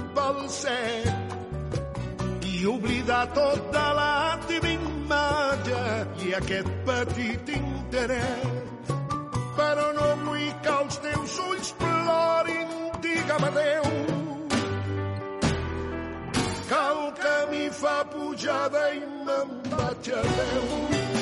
balset i oblidar tot de la teva imatge i aquest petit interès. Però no vull que els teus ulls plorin, digue'm adeu, que el camí fa pujada i me'n vaig a peu.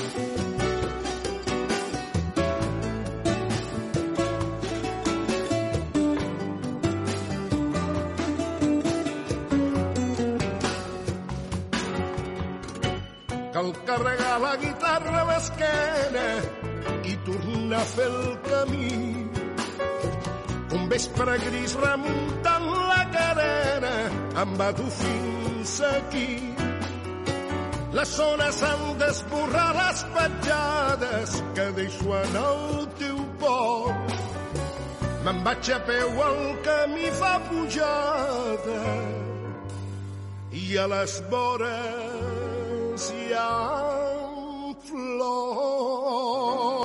Cal carregar la guitarra a l'esquena i tornar a fer el camí. Un vespre gris remuntant la carena em va dur fins aquí. Les zones han d'esborrar les petjades que deixo en el teu port. Me'n vaig a peu, el camí fa pujada i a les vores hi ha flors.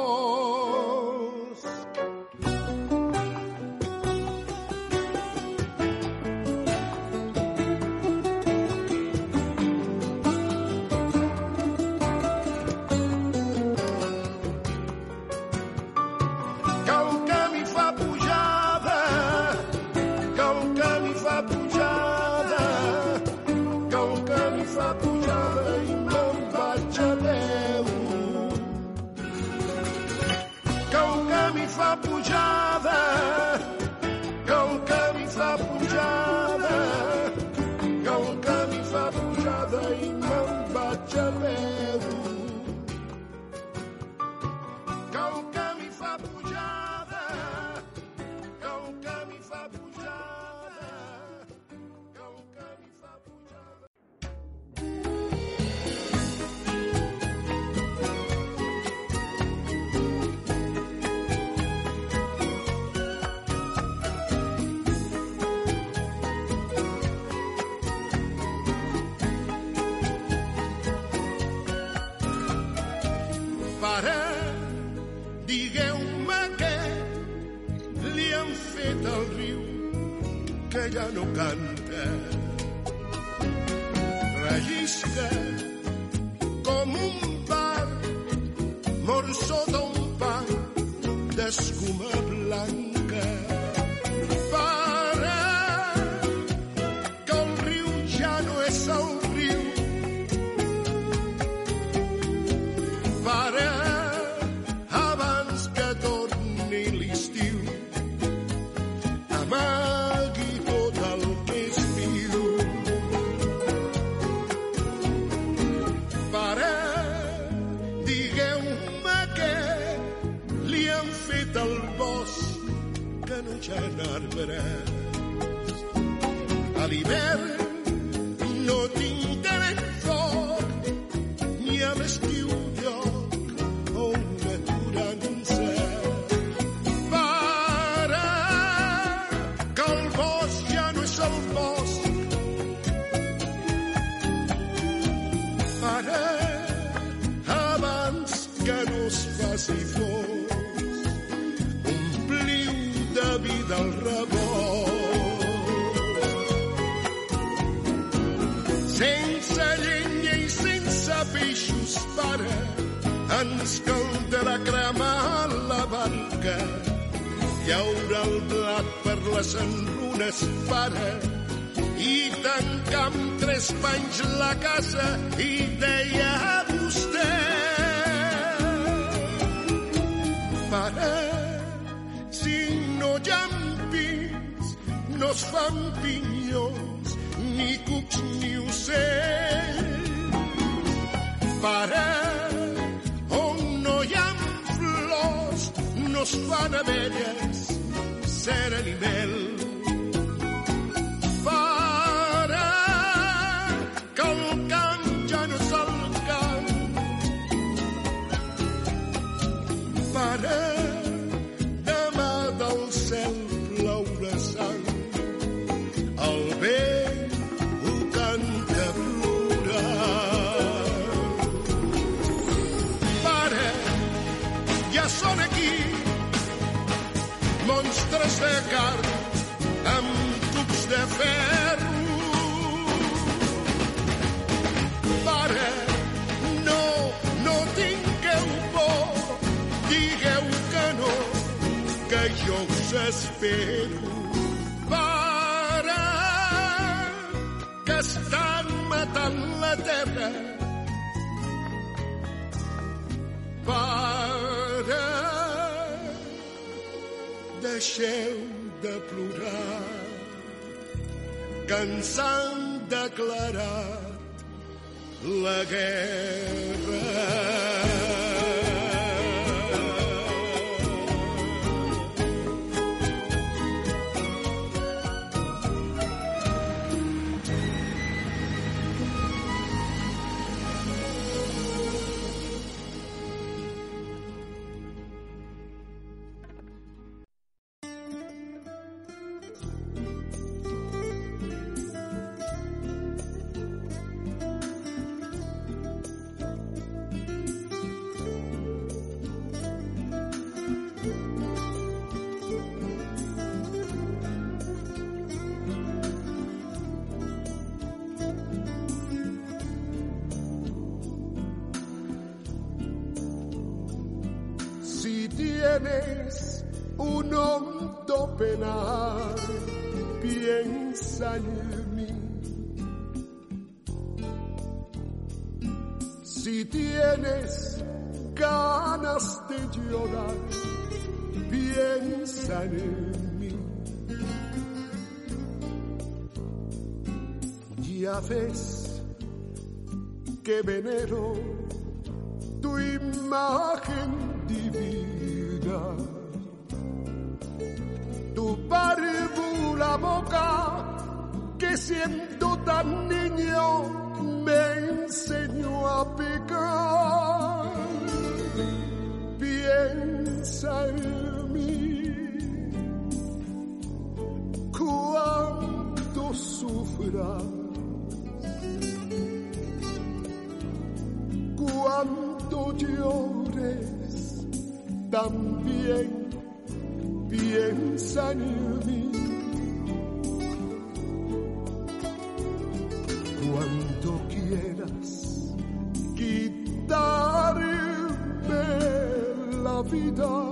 Pare, digueu-me què li han fet al riu que ja no canta. Rellisca com un bar, mor sota un pa d'escuma blanca. Pare, que el riu ja no és el riu. Pare, abans que torni l'estiu, amagui tot el que és viu. Pare, digueu-me què li han fet al bosc que no hi ha arbres. A l'hivern no tinc dret fort, ni a l'estiu si fos, ompliu de vida el rebost. Sense llenya i sense peixos, pare, ens caldrà cremar la barca. Hi haurà el blat per les enrunes, pare, i tancar amb tres panys la casa, i deia vostè, pare, si no hi ha pins, no es fan pinyons, ni cucs ni ocells. Pare, on no hi ha flors, no es fan abelles, cera ni mel. Pare, que el camp ja no és el camp. Pare, demà del cel plourà sang, el vent ho canta plorant. pots de carn amb tubs de ferro. Pare, no, no tingueu por, digueu que no, que jo us espero. Pare, que estan matant la terra. Pare, deixeu de plorar, que ens han declarat la guerra. Tienes un hondo penar, piensa en mí. Si tienes ganas de llorar, piensa en mí. Ya ves que venero tu imagen divina, tu párvula boca que siendo tan niño me enseñó a pecar. Piensa en mí, cuánto sufras, cuánto llores, también piensa en mí. Cuando quieras quitarme la vida,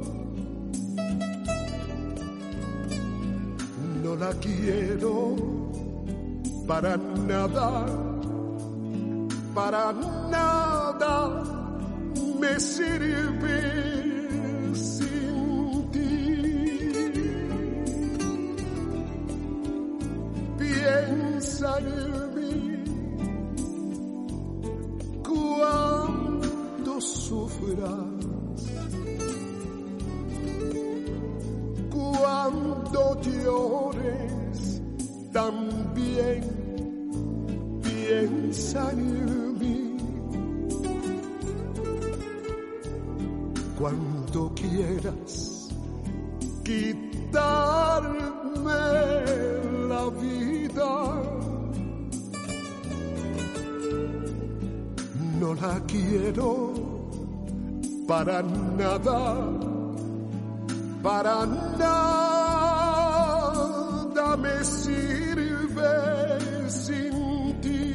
no la quiero para nada, para nada me sirve sin ti. Piensa en mí, cuánto sufras, cuando llores, también piensa en mí. Cuando quieras quitarme la vida, no la quiero para nada, para nada me sirve sin ti.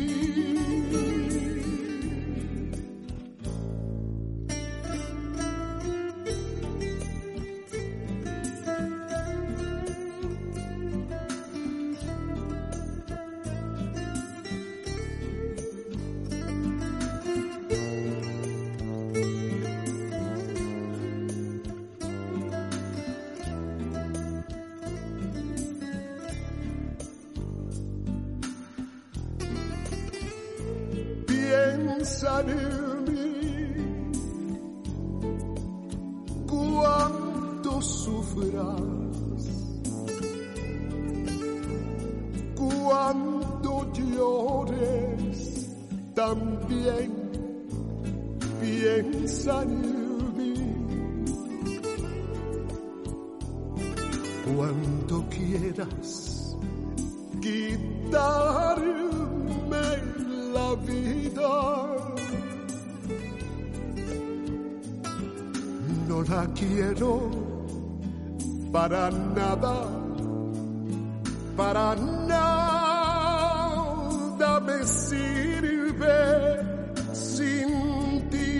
Piensa en mí, cuánto sufras, cuando llores, también piensa en mí. Cuando quieras quitarme la vida, no la quiero para nada, para nada me sirve sin ti.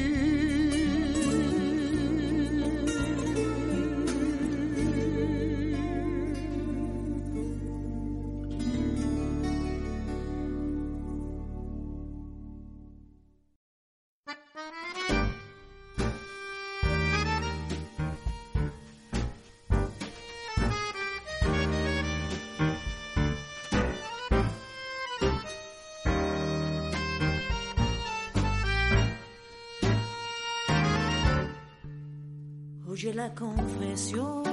Oye la confesión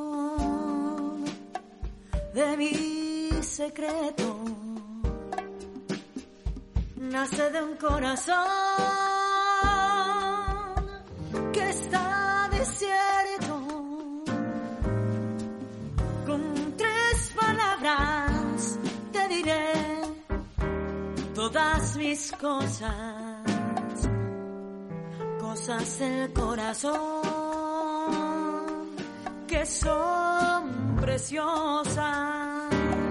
de mi secreto, nace de un corazón que está desierto. Con tres palabras te diré todas mis cosas, cosas del corazón que son preciosas.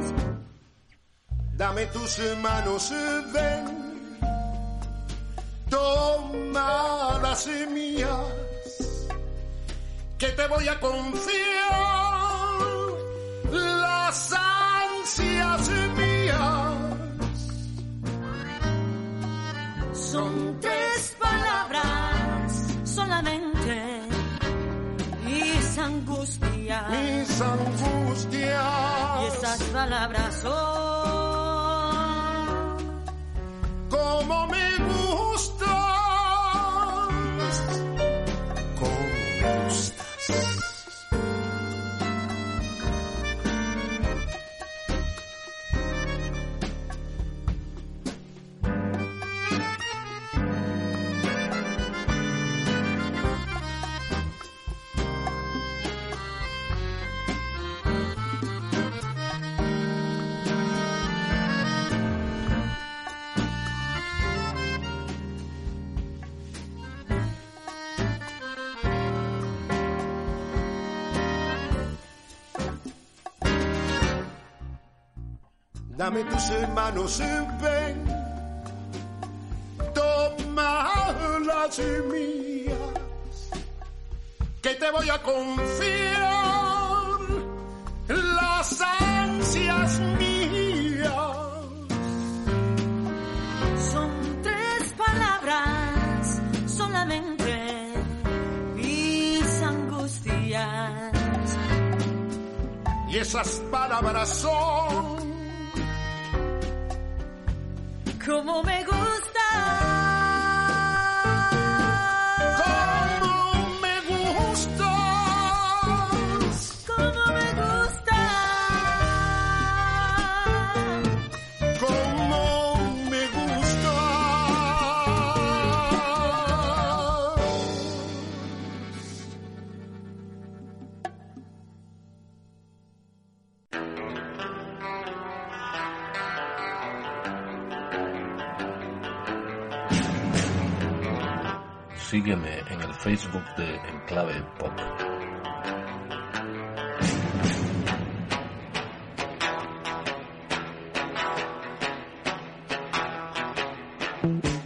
Dame tus manos, ven, toma las mías, que te voy a confiar las ansias mías. Son tres palabras solamente, mis angustias, mis angustias, y esas palabras son como me gustas, como me gustas. Dame tus manos, ven, toma las mías, que te voy a confiar las ansias mías. Son tres palabras solamente, mis angustias, y esas palabras son como me gusta. Sígueme en el Facebook de Enclave Pop.